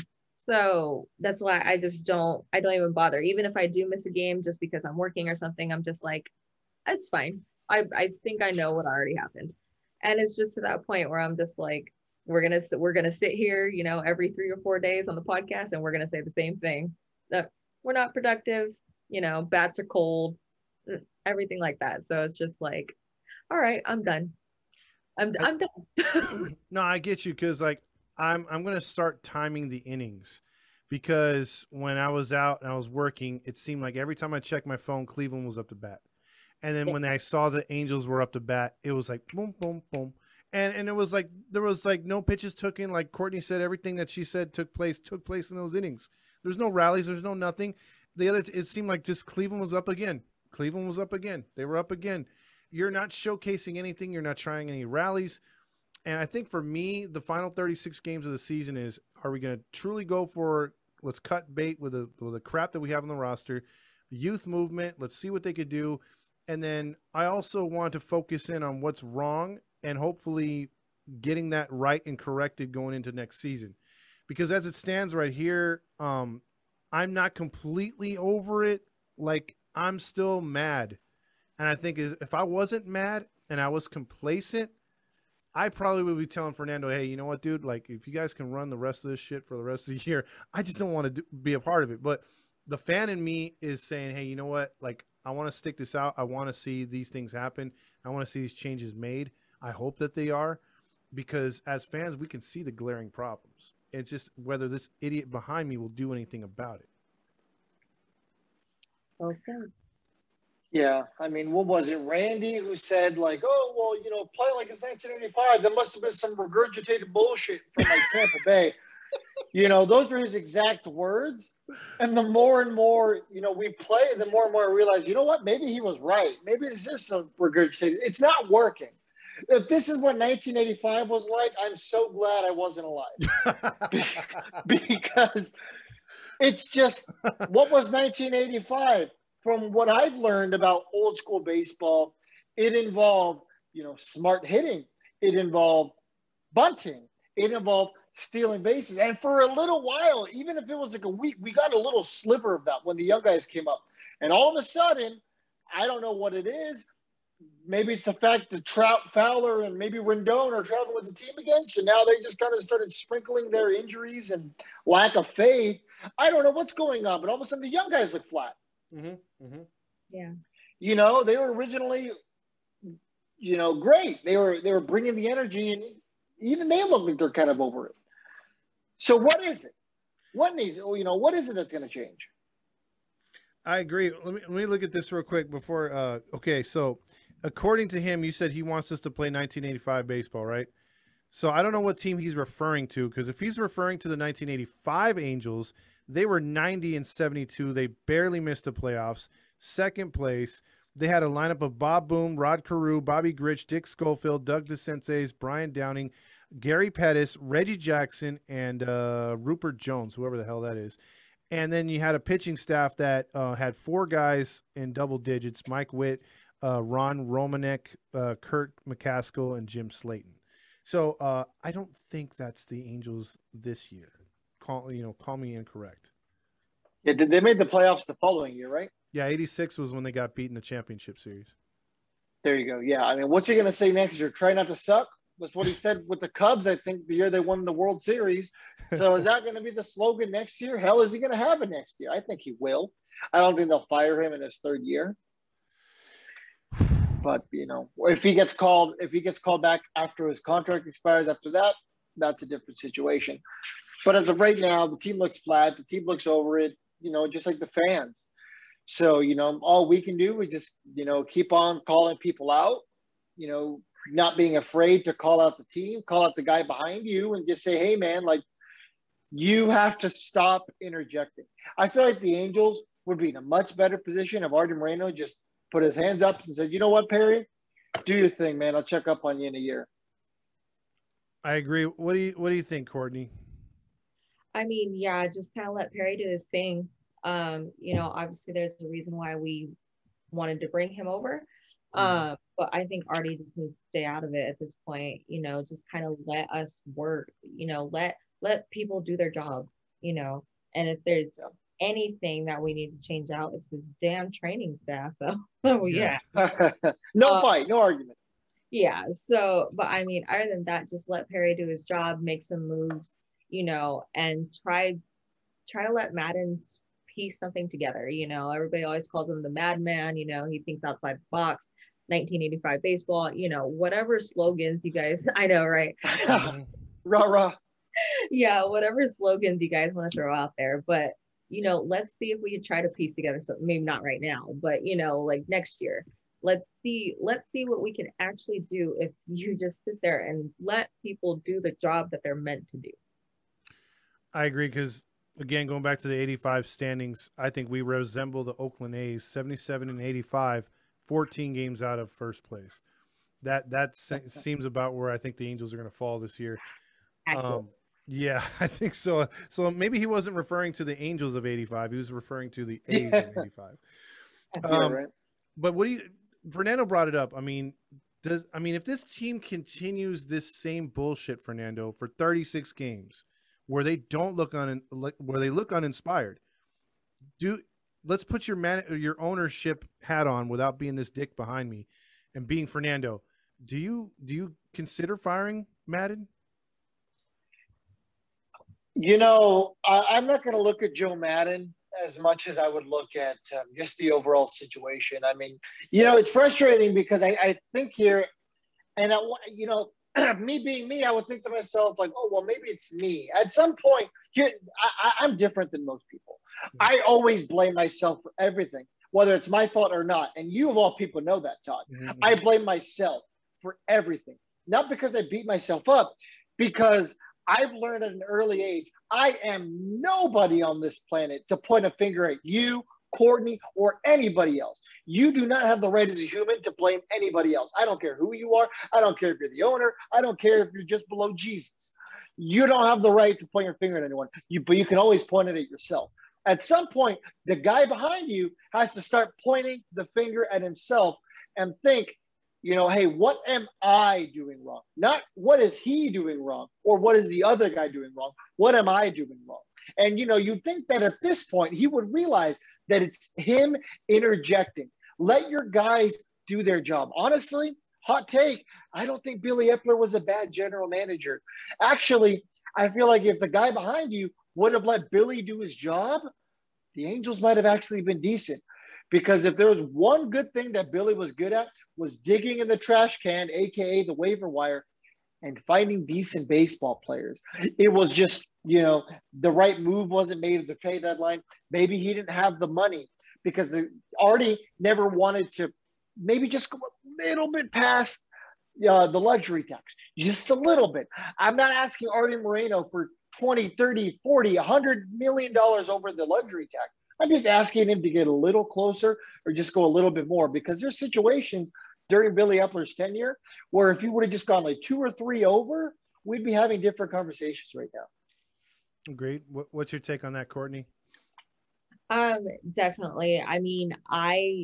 So that's why I just don't, I don't even bother. Even if I do miss a game just because I'm working or something, I'm just like, it's fine. I, I think I know what already happened. And it's just to that point where I'm just like, we're going to, we're going to sit here, you know, every three or four days on the podcast, and we're going to say the same thing, that we're not productive, you know, bats are cold, everything like that. So it's just like, all right, I'm done. I'm, I, I'm done. No, I get you. Cause like, I'm I'm gonna start timing the innings, because when I was out and I was working, it seemed like every time I checked my phone, Cleveland was up to bat, and then when I saw the Angels were up to bat, it was like boom, boom, boom, and and it was like there was like no pitches took in. Like Courtney said, everything that she said took place took place in those innings. There's no rallies. There's no nothing. The other, it seemed like just Cleveland was up again. Cleveland was up again. They were up again. You're not showcasing anything. You're not trying any rallies. And I think for me, the final thirty-six games of the season is, are we going to truly go for, let's cut bait with the, with the crap that we have on the roster, youth movement, let's see what they could do. And then I also want to focus in on what's wrong and hopefully getting that right and corrected going into next season. Because as it stands right here, um, I'm not completely over it. Like, I'm still mad. And I think if I wasn't mad and I was complacent, I probably would be telling Fernando, hey, you know what, dude? Like, if you guys can run the rest of this shit for the rest of the year, I just don't want to do, be a part of it. But the fan in me is saying, hey, you know what? Like, I want to stick this out. I want to see these things happen. I want to see these changes made. I hope that they are, because as fans, we can see the glaring problems. It's just whether this idiot behind me will do anything about it. Well said. Yeah, I mean, what was it? Randy who said, like, oh, well, you know, play like it's nineteen eighty-five. There must have been some regurgitated bullshit from like Tampa Bay. You know, those were his exact words. And the more and more, you know, we play, the more and more I realize, you know what? Maybe he was right. Maybe this is some regurgitated. It's not working. If this is what nineteen eighty-five was like, I'm so glad I wasn't alive. Because it's just, what was nineteen eighty-five? From what I've learned about old school baseball, it involved, you know, smart hitting. It involved bunting. It involved stealing bases. And for a little while, even if it was like a week, we got a little sliver of that when the young guys came up. And all of a sudden, I don't know what it is. maybe it's the fact that Trout, Fowler, and maybe Rendon are traveling with the team again. So now they just kind of started sprinkling their injuries and lack of faith. I don't know what's going on, but all of a sudden the young guys look flat. Mm-hmm. Mm-hmm. Yeah. You know, they were originally, you know, great. They were they were bringing the energy, and even they look like they're kind of over it. So what is it? What needs, you know, what is it that's going to change? I agree. Let me let me look at this real quick before. Uh, okay, so according to him, you said he wants us to play nineteen eighty-five baseball, right? So I don't know what team he's referring to, because if he's referring to the nineteen eighty-five Angels, they were ninety and seventy-two. They barely missed the playoffs. Second place. They had a lineup of Bob Boone, Rod Carew, Bobby Grich, Dick Schofield, Doug DeCences, Brian Downing, Gary Pettis, Reggie Jackson, and uh, Rupert Jones, whoever the hell that is. And then you had a pitching staff that uh, had four guys in double digits: Mike Witt, uh, Ron Romanek, uh, Kurt McCaskill, and Jim Slayton. So uh, I don't think that's the Angels this year. Call you know, call me incorrect. Yeah, they made the playoffs the following year, right? Yeah, eighty-six was when they got beat in the championship series. There you go. Yeah, I mean, what's he going to say next year? Try not to suck? That's what he said with the Cubs, I think, the year they won the World Series. So is that going to be the slogan next year? Hell, is he going to have it next year? I think he will. I don't think they'll fire him in his third year. But, you know, if he gets called, if he gets called back after his contract expires after that, that's a different situation. But as of right now, the team looks flat. The team looks over it, you know, just like the fans. So, you know, all we can do, we just, you know, keep on calling people out, you know, not being afraid to call out the team, call out the guy behind you, and just say, hey, man, like, you have to stop interjecting. I feel like the Angels would be in a much better position if Artie Moreno just put his hands up and said, you know what, Perry, do your thing, man. I'll check up on you in a year. I agree. What do you What do you think, Courtney? I mean, yeah, just kind of let Perry do his thing. Um, you know, obviously there's a reason why we wanted to bring him over. Um, but I think Artie just needs to stay out of it at this point, you know, just kind of let us work, you know, let let people do their job, you know, and if there's anything that we need to change out, it's this damn training staff, though. Oh, yeah. no uh, fight, no argument. Yeah. So, but I mean, other than that, just let Perry do his job, make some moves, you know, and try try to let Madden piece something together. You know, everybody always calls him the madman, you know, he thinks outside the box. nineteen eighty-five baseball, you know, whatever slogans you guys, I know, right? Rah, rah. Yeah, whatever slogans you guys want to throw out there. But, you know, let's see if we can try to piece together something, maybe not right now, but, you know, like next year. Let's see, let's see what we can actually do if you just sit there and let people do the job that they're meant to do. I agree, because again, going back to the eighty-five standings, I think we resemble the Oakland A's, seventy-seven and eighty-five, fourteen games out of first place. That that se- seems about where I think the Angels are going to fall this year. Um, yeah, I think so. So maybe he wasn't referring to the Angels of eighty-five. He was referring to the A's yeah. of eighty-five. Yeah, Um, right. but what do you, Fernando brought it up. I mean, does, I mean, if this team continues this same bullshit, Fernando, for thirty-six games, where they don't look un, where they look uninspired, do let's put your man, your ownership hat on without being this dick behind me, and being Fernando. Do you do you consider firing Madden? You know, I, I'm not going to look at Joe Madden as much as I would look at um, just the overall situation. I mean, you know, it's frustrating because I, I think here, and I, you know, me being me, I would think to myself like, oh, well, maybe it's me. At some point, here, I, I'm different than most people. I always blame myself for everything, whether it's my fault or not. And you of all people know that, Todd. Mm-hmm. I blame myself for everything, not because I beat myself up, because I've learned at an early age, I am nobody on this planet to point a finger at you, Courtney, or anybody else. You do not have the right as a human to blame anybody else. I don't care who you are. I don't care if you're the owner. I don't care if you're just below Jesus. You don't have the right to point your finger at anyone, you, but you can always point it at yourself. At some point, the guy behind you has to start pointing the finger at himself and think, you know, hey, what am I doing wrong? Not what is he doing wrong or what is the other guy doing wrong? What am I doing wrong? And, you know, you think that at this point he would realize that it's him interjecting. Let your guys do their job. Honestly, hot take, I don't think Billy Epler was a bad general manager. Actually, I feel like if the guy behind you would have let Billy do his job, the Angels might have actually been decent. Because if there was one good thing that Billy was good at, was digging in the trash can, A K A the waiver wire, and finding decent baseball players. It was just, you know, the right move wasn't made at the trade deadline. Maybe he didn't have the money because the Artie never wanted to maybe just go a little bit past uh, the luxury tax, just a little bit. I'm not asking Artie Moreno for twenty, thirty, forty, one hundred million dollars over the luxury tax. I'm just asking him to get a little closer or just go a little bit more, because there's situations during Billy Epler's tenure where if he would have just gone like two or three over, we'd be having different conversations right now. Great. What, what's your take on that, Courtney? Um, definitely. I mean, I,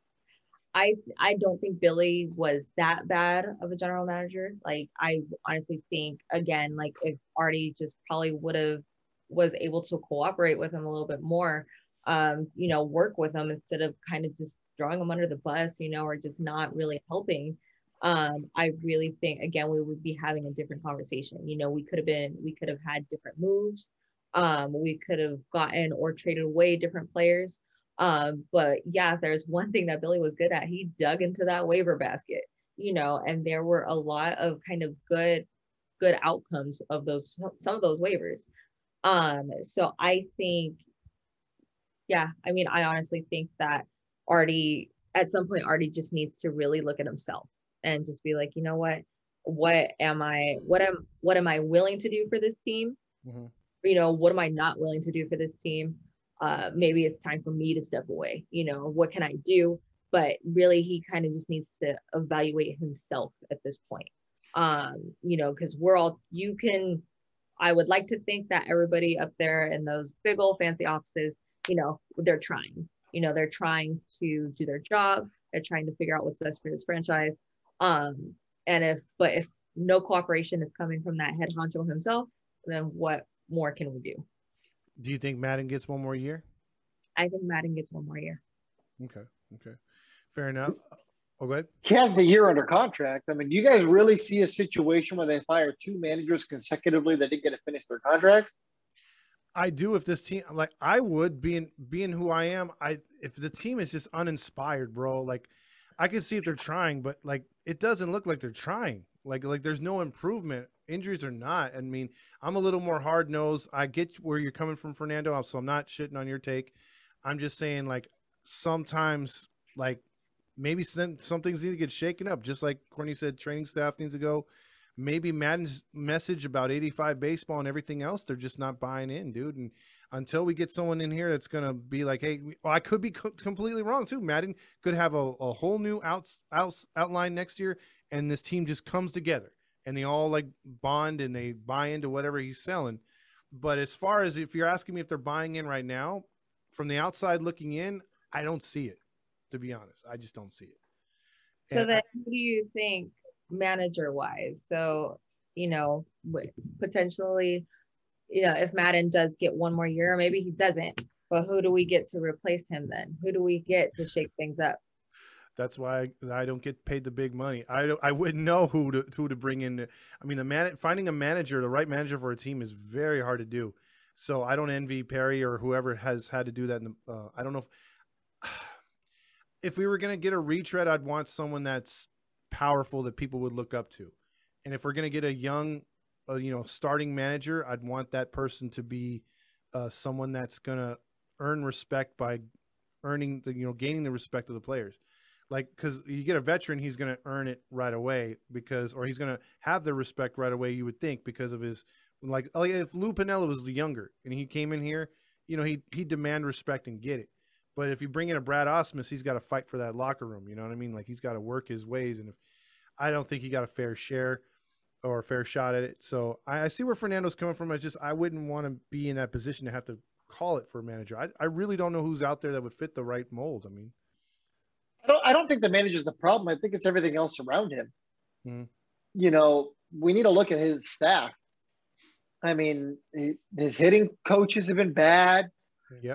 I, I don't think Billy was that bad of a general manager. Like, I honestly think, again, like if Artie just probably would have was able to cooperate with him a little bit more, um, you know, work with him instead of kind of just throwing him under the bus, you know, or just not really helping. Um, I really think, again, we would be having a different conversation. You know, we could have been, we could have had different moves. Um, we could have gotten or traded away different players. Um, but yeah, if there's one thing that Billy was good at, he dug into that waiver basket, you know, and there were a lot of kind of good, good outcomes of those, some of those waivers. Um, so I think, yeah, I mean, I honestly think that Artie, at some point, Artie just needs to really look at himself and just be like, you know what, what am I, what am, what am I willing to do for this team? Mm-hmm. You know, what am I not willing to do for this team? Uh, maybe it's time for me to step away. You know, what can I do? But really, he kind of just needs to evaluate himself at this point. Um, you know, because we're all, you can, I would like to think that everybody up there in those big old fancy offices, you know, they're trying, you know, they're trying to do their job. They're trying to figure out what's best for this franchise. Um, and if, but if no cooperation is coming from that head honcho himself, then what more can we do? Do you think Maddon gets one more year? I think Maddon gets one more year. Okay. Okay. Fair enough. Oh, go ahead. He has the year under contract. I mean, do you guys really see a situation where they fire two managers consecutively that didn't get to finish their contracts? I do. If this team, like, I would being being who I am. I if the team is just uninspired, bro. Like, I can see if they're trying, but like, it doesn't look like they're trying. Like, like there's no improvement. Injuries or not. I mean, I'm a little more hard nosed. I get where you're coming from, Fernando. So I'm not shitting on your take. I'm just saying, like, sometimes, like, maybe some, some things need to get shaken up. Just like Courtney said, training staff needs to go. Maybe Madden's message about eighty-five baseball and everything else, they're just not buying in, dude. And until we get someone in here that's going to be like, hey, well, I could be co- completely wrong too. Madden could have a, a whole new outs, outs, outline next year, and this team just comes together and they all like bond and they buy into whatever he's selling. But as far as if you're asking me if they're buying in right now, from the outside looking in, I don't see it, to be honest. I just don't see it. So And then I, who do you think manager wise? So, you know, potentially, you know, if Maddon does get one more year, or maybe he doesn't, but who do we get to replace him then? Who do we get to shake things up? That's why I, I don't get paid the big money. I don't, I wouldn't know who to who to bring in. I mean, the man finding a manager, the right manager for a team, is very hard to do. So I don't envy Perry or whoever has had to do that. In the, uh, I don't know if, if we were gonna get a retread, I'd want someone that's powerful that people would look up to. And if we're gonna get a young, uh, you know, starting manager, I'd want that person to be uh, someone that's gonna earn respect by earning the, you know, gaining the respect of the players. Like, because you get a veteran, he's going to earn it right away because, or he's going to have the respect right away, you would think, because of his, like, like if Lou Piniella was younger and he came in here, you know, he he'd demand respect and get it. But if you bring in a Brad Ausmus, he's got to fight for that locker room. You know what I mean? Like, he's got to work his ways. And if I don't think he got a fair share or a fair shot at it. So I, I see where Fernando's coming from. I just, I wouldn't want to be in that position to have to call it for a manager. I, I really don't know who's out there that would fit the right mold. I mean, I don't, I don't think the manager's the problem. I think it's everything else around him. hmm. You know, we need to look at his staff. I mean, his hitting coaches have been bad. Yep.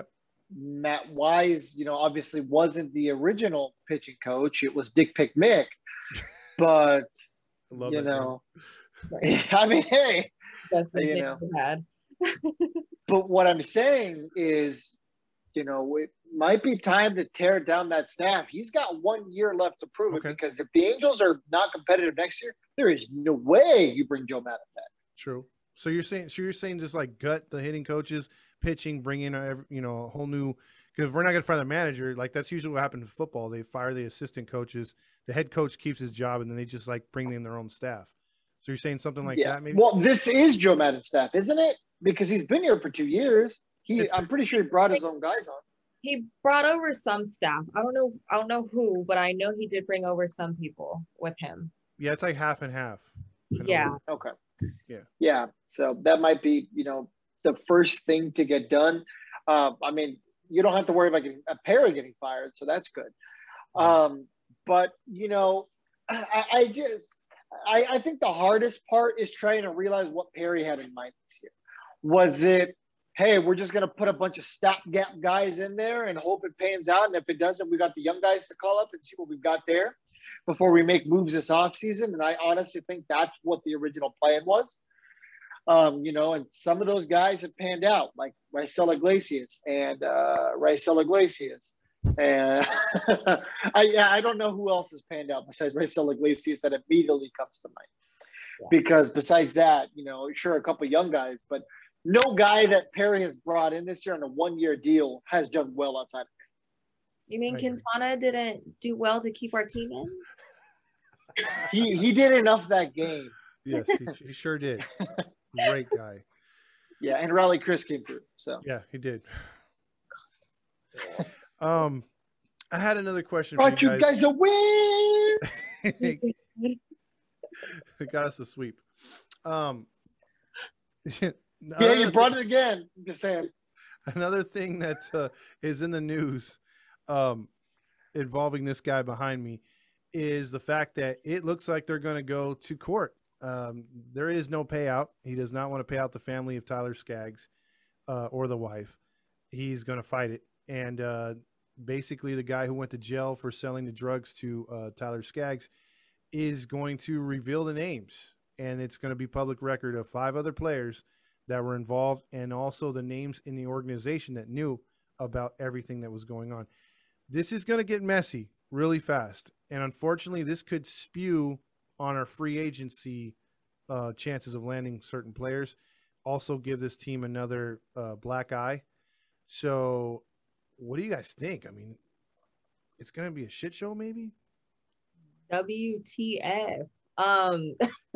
Matt Wise, you know, obviously wasn't the original pitching coach. It was Dick Pick Mick. But, you know, I mean, hey, you know, but what I'm saying is, you know, it might be time to tear down that staff. He's got one year left to prove okay. it, because if the Angels are not competitive next year, there is no way you bring Joe Maddon back. True. So you're saying, so you're saying just like gut the hitting coaches, pitching, bring in a, you know, a whole new, because if we're not going to fire the manager, like that's usually what happens in football. They fire the assistant coaches, the head coach keeps his job, and then they just like bring in their own staff. So you're saying something like yeah. that, maybe? Well, this is Joe Maddon's staff, isn't it? Because he's been here for two years. He, it's, I'm pretty sure he brought his own guys on. He brought over some staff. I don't know. I don't know who, but I know he did bring over some people with him. Yeah, it's like half and half. Yeah. Okay. Yeah. Yeah. So that might be, you know, the first thing to get done. Uh, I mean, you don't have to worry about getting a Perry getting fired, so that's good. Um, but you know, I, I just, I, I think the hardest part is trying to realize what Perry had in mind this year. Was it, hey, we're just going to put a bunch of stopgap guys in there and hope it pans out. And if it doesn't, we got the young guys to call up and see what we've got there before we make moves this offseason. And I honestly think that's what the original plan was. Um, you know, and some of those guys have panned out, like Raisel Iglesias and uh, Raisel Iglesias. And I, I don't know who else has panned out besides Raisel Iglesias that immediately comes to mind. Yeah. Because besides that, you know, sure, a couple of young guys, but no guy that Perry has brought in this year on a one-year deal has done well outside of it. You mean Quintana didn't do well to keep our team in? he he did enough that game. Yes, he, he sure did. Great guy. Yeah, and Raleigh Chris came through. So yeah, he did. um, I had another question. Brought for you, you guys. guys a win. It got us a sweep. Um. Yeah, you brought thing, it again. I'm just saying. Another thing that uh, is in the news um, involving this guy behind me is the fact that it looks like they're going to go to court. Um, there is no payout. He does not want to pay out the family of Tyler Skaggs uh, or the wife. He's going to fight it. And uh, basically the guy who went to jail for selling the drugs to uh, Tyler Skaggs is going to reveal the names. And it's going to be public record of five other players that were involved, and also the names in the organization that knew about everything that was going on. This is going to get messy really fast. And unfortunately, this could spew on our free agency uh, chances of landing certain players. Also give this team another uh, black eye. So what do you guys think? I mean, it's going to be a shit show maybe? W T F. Um,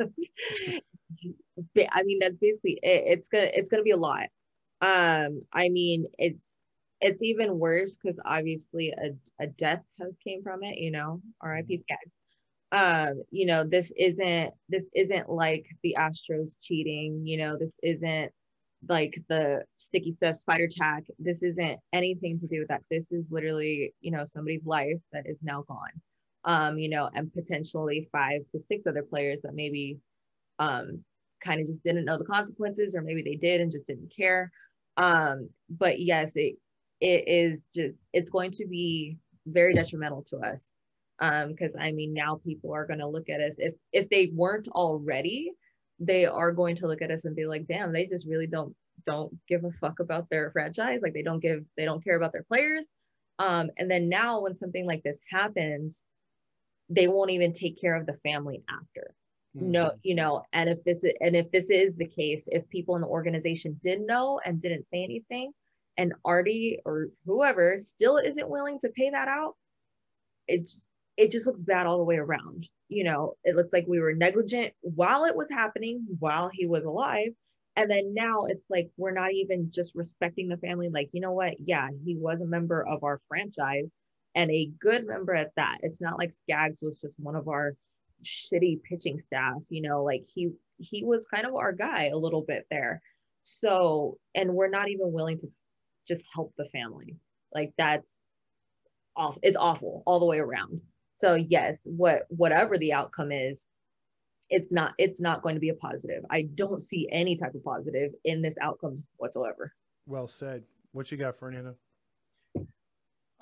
I mean, that's basically it. It's gonna it's gonna be a lot. Um, I mean, it's it's even worse because obviously a, a death has came from it. You know, R I P Skaggs. Um, you know, this isn't this isn't like the Astros cheating. You know, this isn't like the sticky stuff spider tack. This isn't anything to do with that. This is literally, you know, somebody's life that is now gone. Um, you know, and potentially five to six other players that maybe um, kind of just didn't know the consequences, or maybe they did and just didn't care. Um, but yes, it it is just, it's going to be very detrimental to us. Um, because I mean, now people are going to look at us, if if they weren't already, they are going to look at us and be like, damn, they just really don't don't give a fuck about their franchise. Like they don't give, they don't care about their players. Um, and then now when something like this happens, they won't even take care of the family after. Mm-hmm. No, you know, and if this is, and if this is the case, if people in the organization did know and didn't say anything, and Artie or whoever still isn't willing to pay that out, it's it just looks bad all the way around. You know, it looks like we were negligent while it was happening, while he was alive. And then now it's like, we're not even just respecting the family. Like, you know what? Yeah, he was a member of our franchise, and a good member at that. It's not like Skaggs was just one of our shitty pitching staff, you know, like he, he was kind of our guy a little bit there. So, and we're not even willing to just help the family. Like that's awful. It's awful all the way around. So yes, what, whatever the outcome is, it's not, it's not going to be a positive. I don't see any type of positive in this outcome whatsoever. Well said. What you got, Fernando?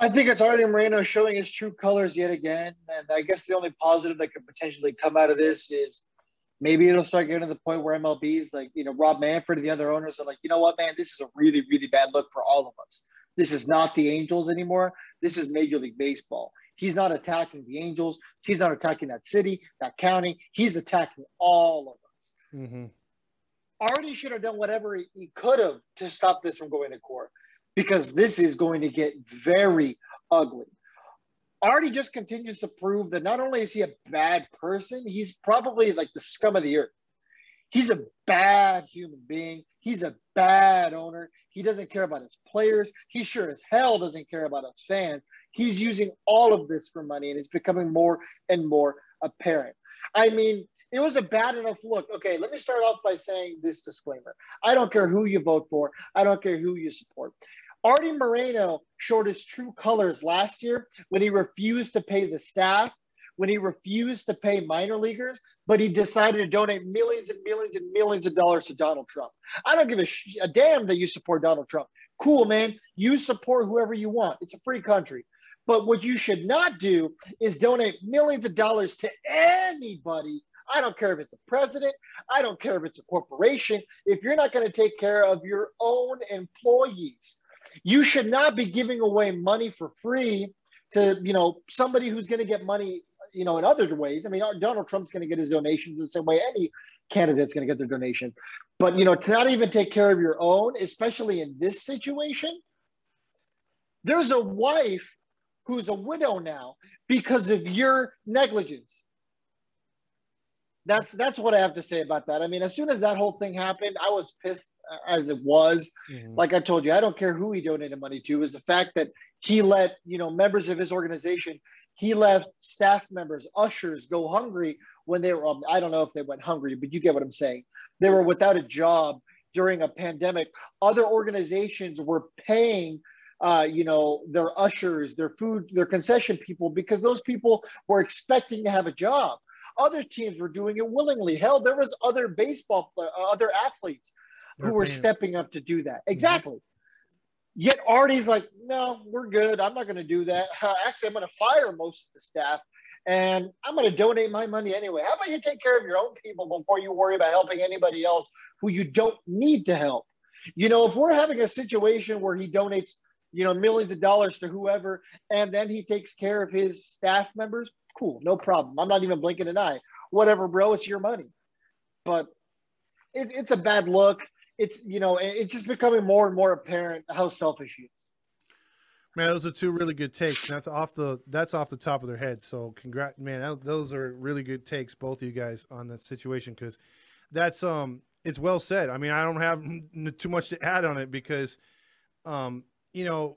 I think it's Artie Moreno showing his true colors yet again. And I guess the only positive that could potentially come out of this is maybe it'll start getting to the point where M L B is like, you know, Rob Manfred and the other owners are like, you know what, man, this is a really, really bad look for all of us. This is not the Angels anymore. This is Major League Baseball. He's not attacking the Angels. He's not attacking that city, that county. He's attacking all of us. Mm-hmm. Artie should have done whatever he, he could have to stop this from going to court, because this is going to get very ugly. Artie just continues to prove that not only is he a bad person, he's probably like the scum of the earth. He's a bad human being. He's a bad owner. He doesn't care about his players. He sure as hell doesn't care about his fans. He's using all of this for money, and it's becoming more and more apparent. I mean, it was a bad enough look. Okay, let me start off by saying this disclaimer. I don't care who you vote for. I don't care who you support. Artie Moreno showed his true colors last year when he refused to pay the staff, when he refused to pay minor leaguers, but he decided to donate millions and millions and millions of dollars to Donald Trump. I don't give a, sh- a damn that you support Donald Trump. Cool, man. You support whoever you want. It's a free country. But what you should not do is donate millions of dollars to anybody. I don't care if it's a president. I don't care if it's a corporation. If you're not going to take care of your own employees, you should not be giving away money for free to, you know, somebody who's going to get money, you know, in other ways. I mean, Donald Trump's going to get his donations the same way any candidate's going to get their donation. But, you know, to not even take care of your own, especially in this situation, there's a wife who's a widow now because of your negligence. That's that's what I have to say about that. I mean, as soon as that whole thing happened, I was pissed as it was. Mm-hmm. Like I told you, I don't care who he donated money to. It was the fact that he let, you know, members of his organization, he left staff members, ushers go hungry when they were, um, I don't know if they went hungry, but you get what I'm saying. They were without a job during a pandemic. Other organizations were paying Uh, you know, their ushers, their food, their concession people, because those people were expecting to have a job. Other teams were doing it willingly. Hell, there was other baseball, uh, other athletes who They're were paying. stepping up to donate. Exactly. Mm-hmm. Yet Artie's like, no, we're good. I'm not going to do that. Uh, actually, I'm going to fire most of the staff, and I'm going to donate my money anyway. How about you take care of your own people before you worry about helping anybody else who you don't need to help? You know, if we're having a situation where he donates, you know, millions of dollars to whoever, and then he takes care of his staff members, cool, no problem. I'm not even blinking an eye. Whatever, bro, it's your money. But it, it's a bad look. It's, you know, it's just becoming more and more apparent how selfish he is. Man, those are two really good takes. That's off the that's off the top of their heads. So, congrats, man. That, those are really good takes, both of you guys, on that situation, because that's um, it's well said. I mean, I don't have too much to add on it because, um, you know,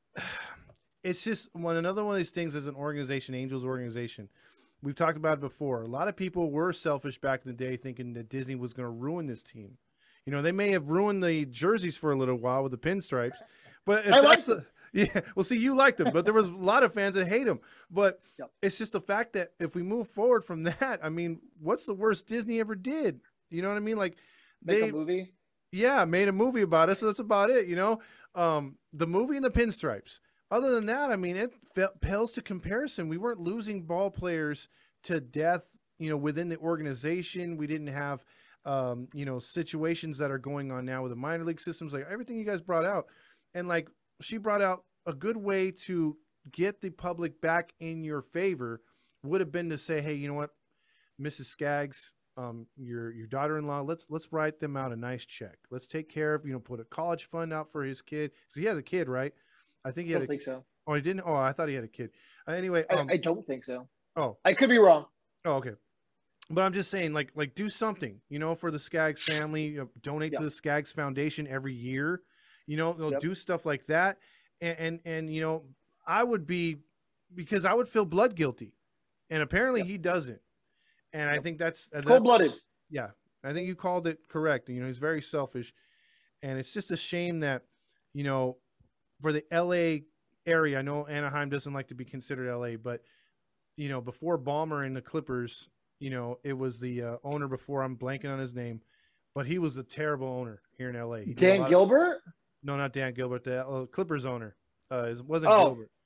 it's just one another one of these things as an organization, Angels organization. We've talked about it before. A lot of people were selfish back in the day, thinking that Disney was going to ruin this team. You know, they may have ruined the jerseys for a little while with the pinstripes, but if I that's like the, yeah, well, see, you liked them, but there was a lot of fans that hate them. But yep. It's just the fact that if we move forward from that, I mean, what's the worst Disney ever did? You know what I mean? Like, Make they a movie. Yeah, made a movie about it, so that's about it. You know, um, the movie and the pinstripes. Other than that, I mean, it pales to comparison. We weren't losing ball players to death, you know, within the organization. We didn't have, um, you know, situations that are going on now with the minor league systems, like everything you guys brought out. And like she brought out, a good way to get the public back in your favor would have been to say, hey, you know what, Missus Skaggs, um, your your daughter-in-law, let's let's write them out a nice check. Let's take care of, you know, put a college fund out for his kid. So he has a kid, right? I think he I had don't a think so. Oh, he didn't? Oh, I thought he had a kid. Uh, anyway. Um, I, I don't think so. Oh. I could be wrong. Oh, okay. But I'm just saying, like, like do something, you know, for the Skaggs family. You know, donate yep. to the Skaggs Foundation every year. You know, they'll yep. do stuff like that. And, and, and, you know, I would be, because I would feel blood guilty. And apparently yep. he doesn't. And yep. I think that's, that's cold-blooded. Yeah. I think you called it correct. You know, he's very selfish. And it's just a shame that, you know, for the L A area, I know Anaheim doesn't like to be considered L A, but, you know, before Ballmer and the Clippers, you know, it was the uh, owner before, I'm blanking on his name, but he was a terrible owner here in L A. Dan Gilbert? Of, no, not Dan Gilbert, the uh, Clippers owner. Uh, it wasn't oh. Gilbert.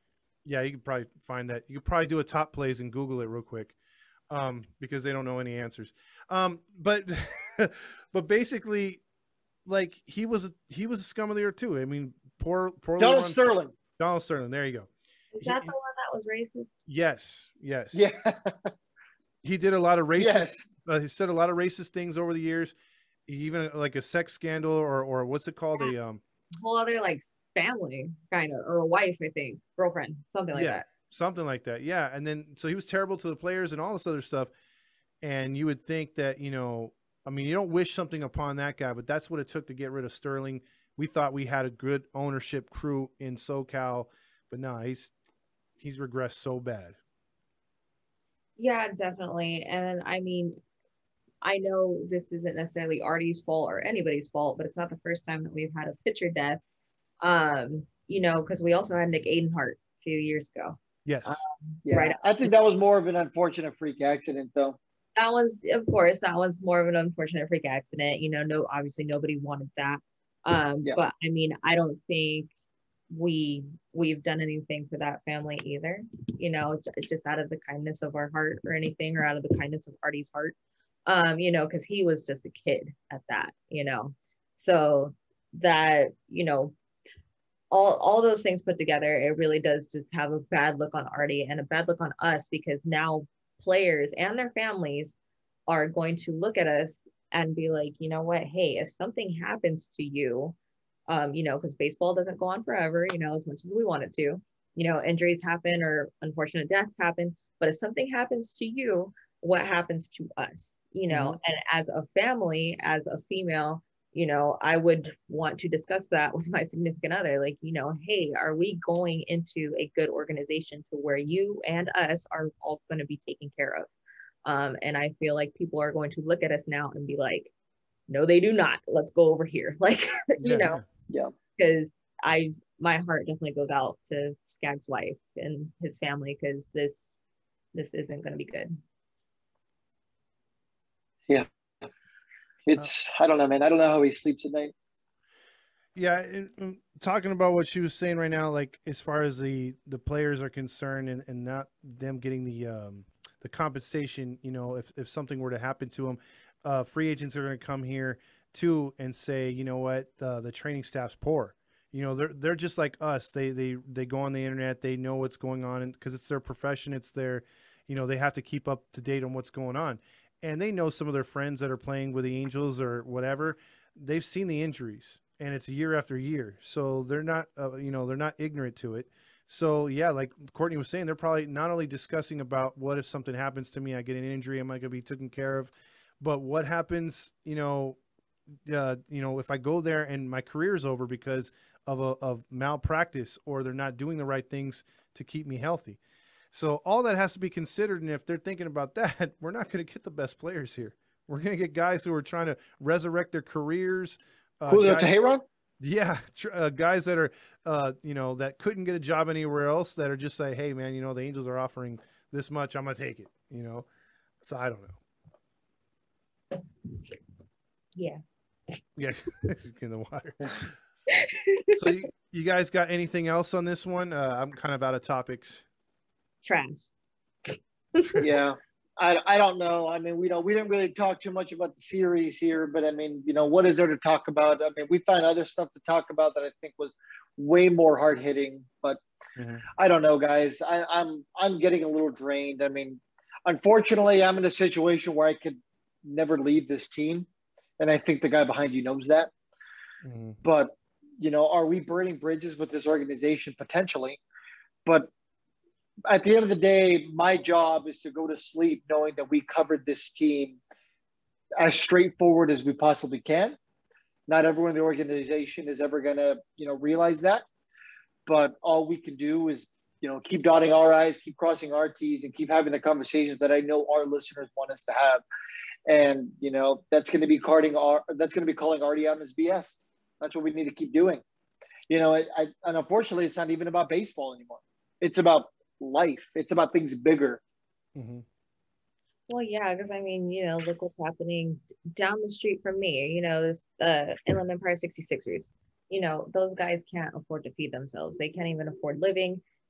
Yeah, you could probably find that. You could probably do a top plays and Google it real quick, um, because they don't know any answers. Um, but but basically, like he was he was a scum of the earth too. I mean, poor poorly Donald run Sterling. Donald Sterling. There you go. Is He- that the one that was racist? yes, yes. Yeah. He did a lot of racist. Yes. Uh, he said a lot of racist things over the years. He even like a sex scandal or or what's it called? A um Whole other like family kind of, or a wife, I think, girlfriend, something like yeah, that. something like that. Yeah, and then so he was terrible to the players and all this other stuff. And you would think that, you know, I mean, you don't wish something upon that guy, but that's what it took to get rid of Sterling. We thought we had a good ownership crew in SoCal, but no, he's he's regressed so bad. Yeah, definitely. And I mean, I know this isn't necessarily Artie's fault or anybody's fault, but it's not the first time that we've had a pitcher death. Um, you know, because we also had Nick Aidenhart a few years ago. Yes. Um, Yeah. right. I think that was more of an unfortunate freak accident, though. That one's, of course, that one's more of an unfortunate freak accident. You know, no, obviously nobody wanted that. Um, Yeah. But I mean, I don't think we we've done anything for that family either. You know, j- just out of the kindness of our heart or anything, or out of the kindness of Artie's heart. Um, you know, because he was just a kid at that. You know, so that you know. All, all those things put together, it really does just have a bad look on Artie and a bad look on us, because now players and their families are going to look at us and be like, you know what, hey, if something happens to you, um, you know, because baseball doesn't go on forever, you know, as much as we want it to, you know, injuries happen or unfortunate deaths happen, but if something happens to you, what happens to us, you know? Mhm. And as a family, as a female, you know, I would want to discuss that with my significant other. Like, you know, hey, are we going into a good organization to where you and us are all going to be taken care of? Um, and I feel like people are going to look at us now and be like, no, they do not. Let's go over here. Like, you Yeah, know, Yeah. because I, my heart definitely goes out to Skag's wife and his family, because this, this isn't going to be good. Yeah. It's, I don't know, man. I don't know how he sleeps at night. Yeah, and, and talking about what she was saying right now, like as far as the the players are concerned, and, and not them getting the um, the compensation, you know, if if something were to happen to them, uh, free agents are going to come here too and say, you know what, uh, the training staff's poor. You know, they're they're just like us. They they they go on the internet, they know what's going on, because it's their profession. It's their, you know, they have to keep up to date on what's going on, and they know some of their friends that are playing with the Angels or whatever. They've seen the injuries, and it's year after year, so they're not, uh, you know, they're not ignorant to it. So yeah, like Courtney was saying, they're probably not only discussing about what if something happens to me, I get an injury, am I going to be taken care of, but what happens, you know, uh, you know, if I go there and my career is over because of a of malpractice, or they're not doing the right things to keep me healthy. So all that has to be considered, and if they're thinking about that, we're not going to get the best players here. We're going to get guys who are trying to resurrect their careers. Uh, Julio guys, Teheran? yeah, tr- uh, guys that are, uh, you know, that couldn't get a job anywhere else, that are just like, hey, man, you know, the Angels are offering this much, I'm going to take it, you know? So I don't know. Yeah. Yeah, in the water. So you, you guys got anything else on this one? Uh, I'm kind of out of topics. Trash. Yeah. I, I don't know. I mean, we don't we didn't really talk too much about the series here, but I mean, you know, what is there to talk about? I mean, we found other stuff to talk about that I think was way more hard hitting, but Mm-hmm. I don't know, guys. I, I'm I'm getting a little drained. I mean, unfortunately, I'm in a situation where I could never leave this team, and I think the guy behind you knows that. Mm-hmm. But you know, are we burning bridges with this organization potentially? But at the end of the day, my job is to go to sleep knowing that we covered this team as straightforward as we possibly can. Not everyone in the organization is ever going to, you know, realize that. But all we can do is, you know, keep dotting our I's, keep crossing our T's, and keep having the conversations that I know our listeners want us to have. And, you know, that's going to be carding our, that's going to be calling Artie out as B S. That's what we need to keep doing. You know, I, I, and unfortunately, it's not even about baseball anymore. It's about life. It's about things bigger. Mm-hmm. Well, yeah, because I mean, you know, look what's happening down the street from me. You know, this uh, Inland Empire sixty-sixers. You know, those guys can't afford to feed themselves. They can't even afford living.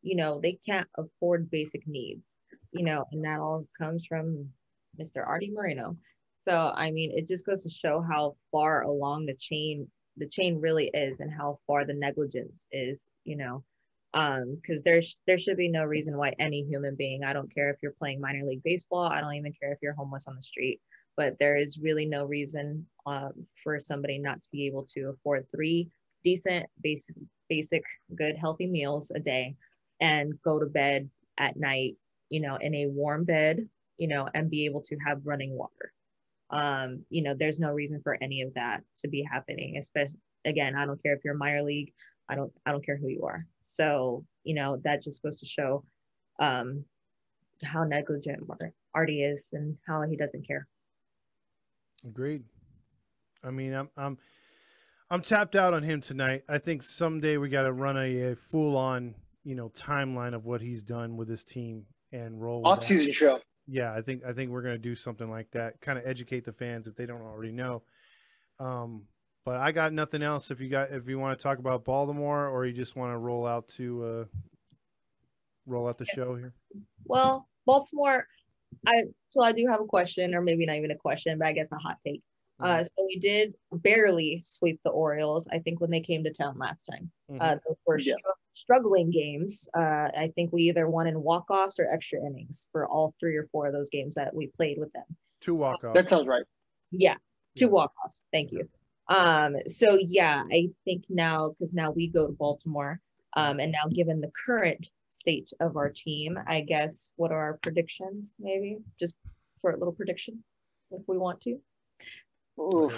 you know, they can't afford basic needs, you know, and that all comes from Mister Artie Moreno. So, I mean, it just goes to show how far along the chain the chain really is and how far the negligence is, you know, um, because there's there should be no reason why any human being, I don't care if you're playing minor league baseball, I don't even care if you're homeless on the street, but there is really no reason um, for somebody not to be able to afford three decent, basic, basic, good, healthy meals a day and go to bed at night, you know, in a warm bed, you know, and be able to have running water. Um, you know, there's no reason for any of that to be happening, especially, again, I don't care if you're minor league, I don't, I don't care who you are. So, you know, that just goes to show um, how negligent Artie is and how he doesn't care. Agreed. I mean, I'm, I'm, I'm tapped out on him tonight. I think someday we got to run a, a full on, you know, timeline of what he's done with his team and roll with off-season show. Yeah, I think I think we're gonna do something like that. Kind of educate the fans if they don't already know. Um, but I got nothing else. If you got if you want to talk about Baltimore, or you just want to roll out to uh, roll out the show here. Well, Baltimore. I so I do have a question, or maybe not even a question, but I guess a hot take. Uh, so we did barely sweep the Orioles, I think, when they came to town last time. Mm-hmm. Uh, those were yeah. str- struggling games. Uh, I think we either won in walk-offs or extra innings for all three or four of those games that we played with them. Two walk-offs. That sounds right. Yeah, two yeah. walk-offs. Thank you. Um, so, yeah, I think now, because now we go to Baltimore, um, and now given the current state of our team, I guess, what are our predictions, maybe? Just short little predictions, if we want to. Oof.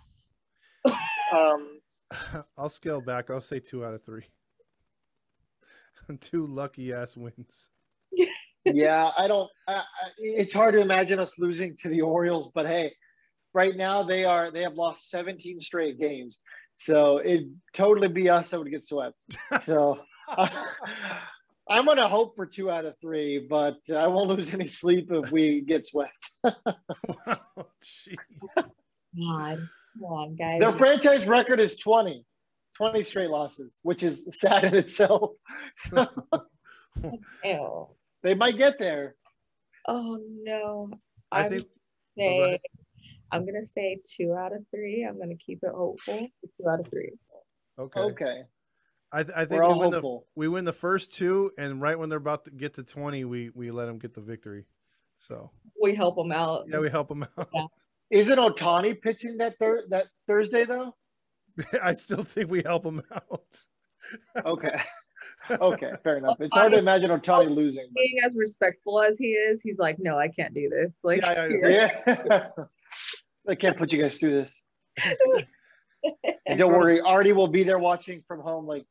um, I'll scale back. I'll say two out of three. Two lucky ass wins. Yeah, I don't. I, I, it's hard to imagine us losing to the Orioles, but hey, right now they are. They have lost seventeen straight games, so it'd totally be us that would get swept. So uh, I'm gonna hope for two out of three, but I won't lose any sleep if we get swept. Wow, geez. God, come on, guys. Their franchise record is twenty, twenty straight losses, which is sad in itself. So, Ew. They might get there. Oh no! I I'm think. Say, oh, I'm gonna say two out of three. I'm gonna keep it hopeful. Two out of three. Okay. Okay. I, th- I think we win, the, we win the first two, and right when they're about to get to twenty, we we let them get the victory. So we help them out. Yeah, we help them out. Yeah. Isn't Ohtani pitching that thir- that Thursday though? I still think we help him out. Okay. Okay, fair enough. It's hard to imagine Ohtani losing. But... Being as respectful as he is, he's like, no, I can't do this. Like, yeah, yeah, yeah. I can't put you guys through this. Don't worry, Artie will be there watching from home. Like,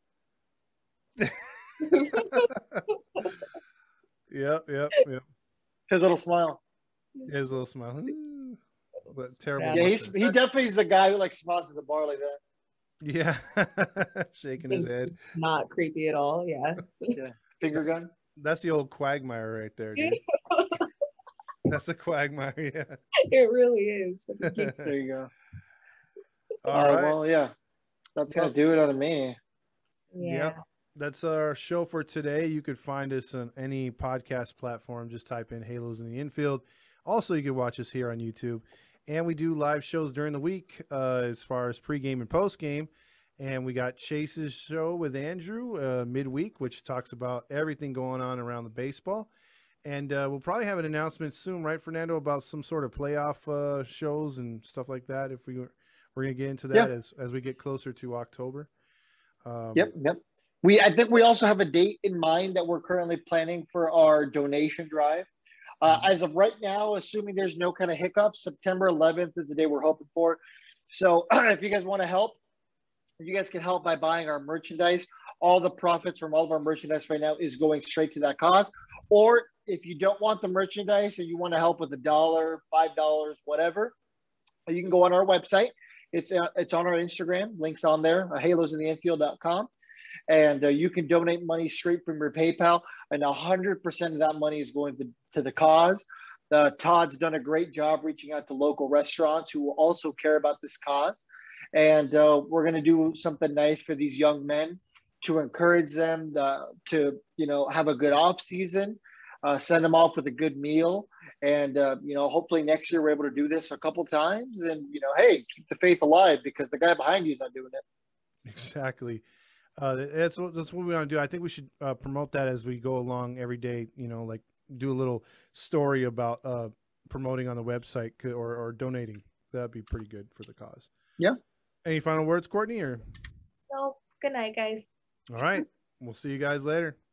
yep, yep, yep. His little smile. His little smile. But terrible. Yeah, he's, he definitely is the guy who like smiles at the bar like that. Yeah, shaking his head. Not creepy at all. Yeah. Yeah. Finger that's, gun. That's the old Quagmire right there, dude. That's a Quagmire. Yeah. It really is. There you go. All uh, right. Well, yeah, that's gonna do it on me. Yeah. Yep. That's our show for today. You could find us on any podcast platform. Just type in Halos in the Infield. Also, you can watch us here on YouTube. And we do live shows during the week uh, as far as pregame and postgame. And we got Chase's show with Andrew uh, midweek, which talks about everything going on around the baseball. And uh, we'll probably have an announcement soon, right, Fernando, about some sort of playoff uh, shows and stuff like that. If we we're going to get into that yep. as as we get closer to October. Um, yep, yep. We I think we also have a date in mind that we're currently planning for our donation drive. Uh, as of right now, assuming there's no kind of hiccups, September eleventh is the day we're hoping for. So if you guys want to help, you guys can help by buying our merchandise. All the profits from all of our merchandise right now is going straight to that cause. Or if you don't want the merchandise and you want to help with a dollar, five dollars, whatever, you can go on our website. It's uh, it's on our Instagram. Links on there, uh, halos in the infield dot com. And uh, you can donate money straight from your PayPal, and one hundred percent of that money is going to, to the cause. Uh, Todd's done a great job reaching out to local restaurants who also care about this cause. And uh, we're going to do something nice for these young men to encourage them uh, to, you know, have a good off season, uh, send them off with a good meal. And, uh, you know, hopefully next year we're able to do this a couple times and, you know, hey, keep the faith alive because the guy behind you is not doing it. Exactly. Uh, that's what, that's what we want to do. I think we should uh, promote that as we go along every day, you know, like do a little story about uh, promoting on the website or, or donating. That'd be pretty good for the cause. Yeah. Any final words, Courtney? Or No. Good night, guys. all right. We'll see you guys later.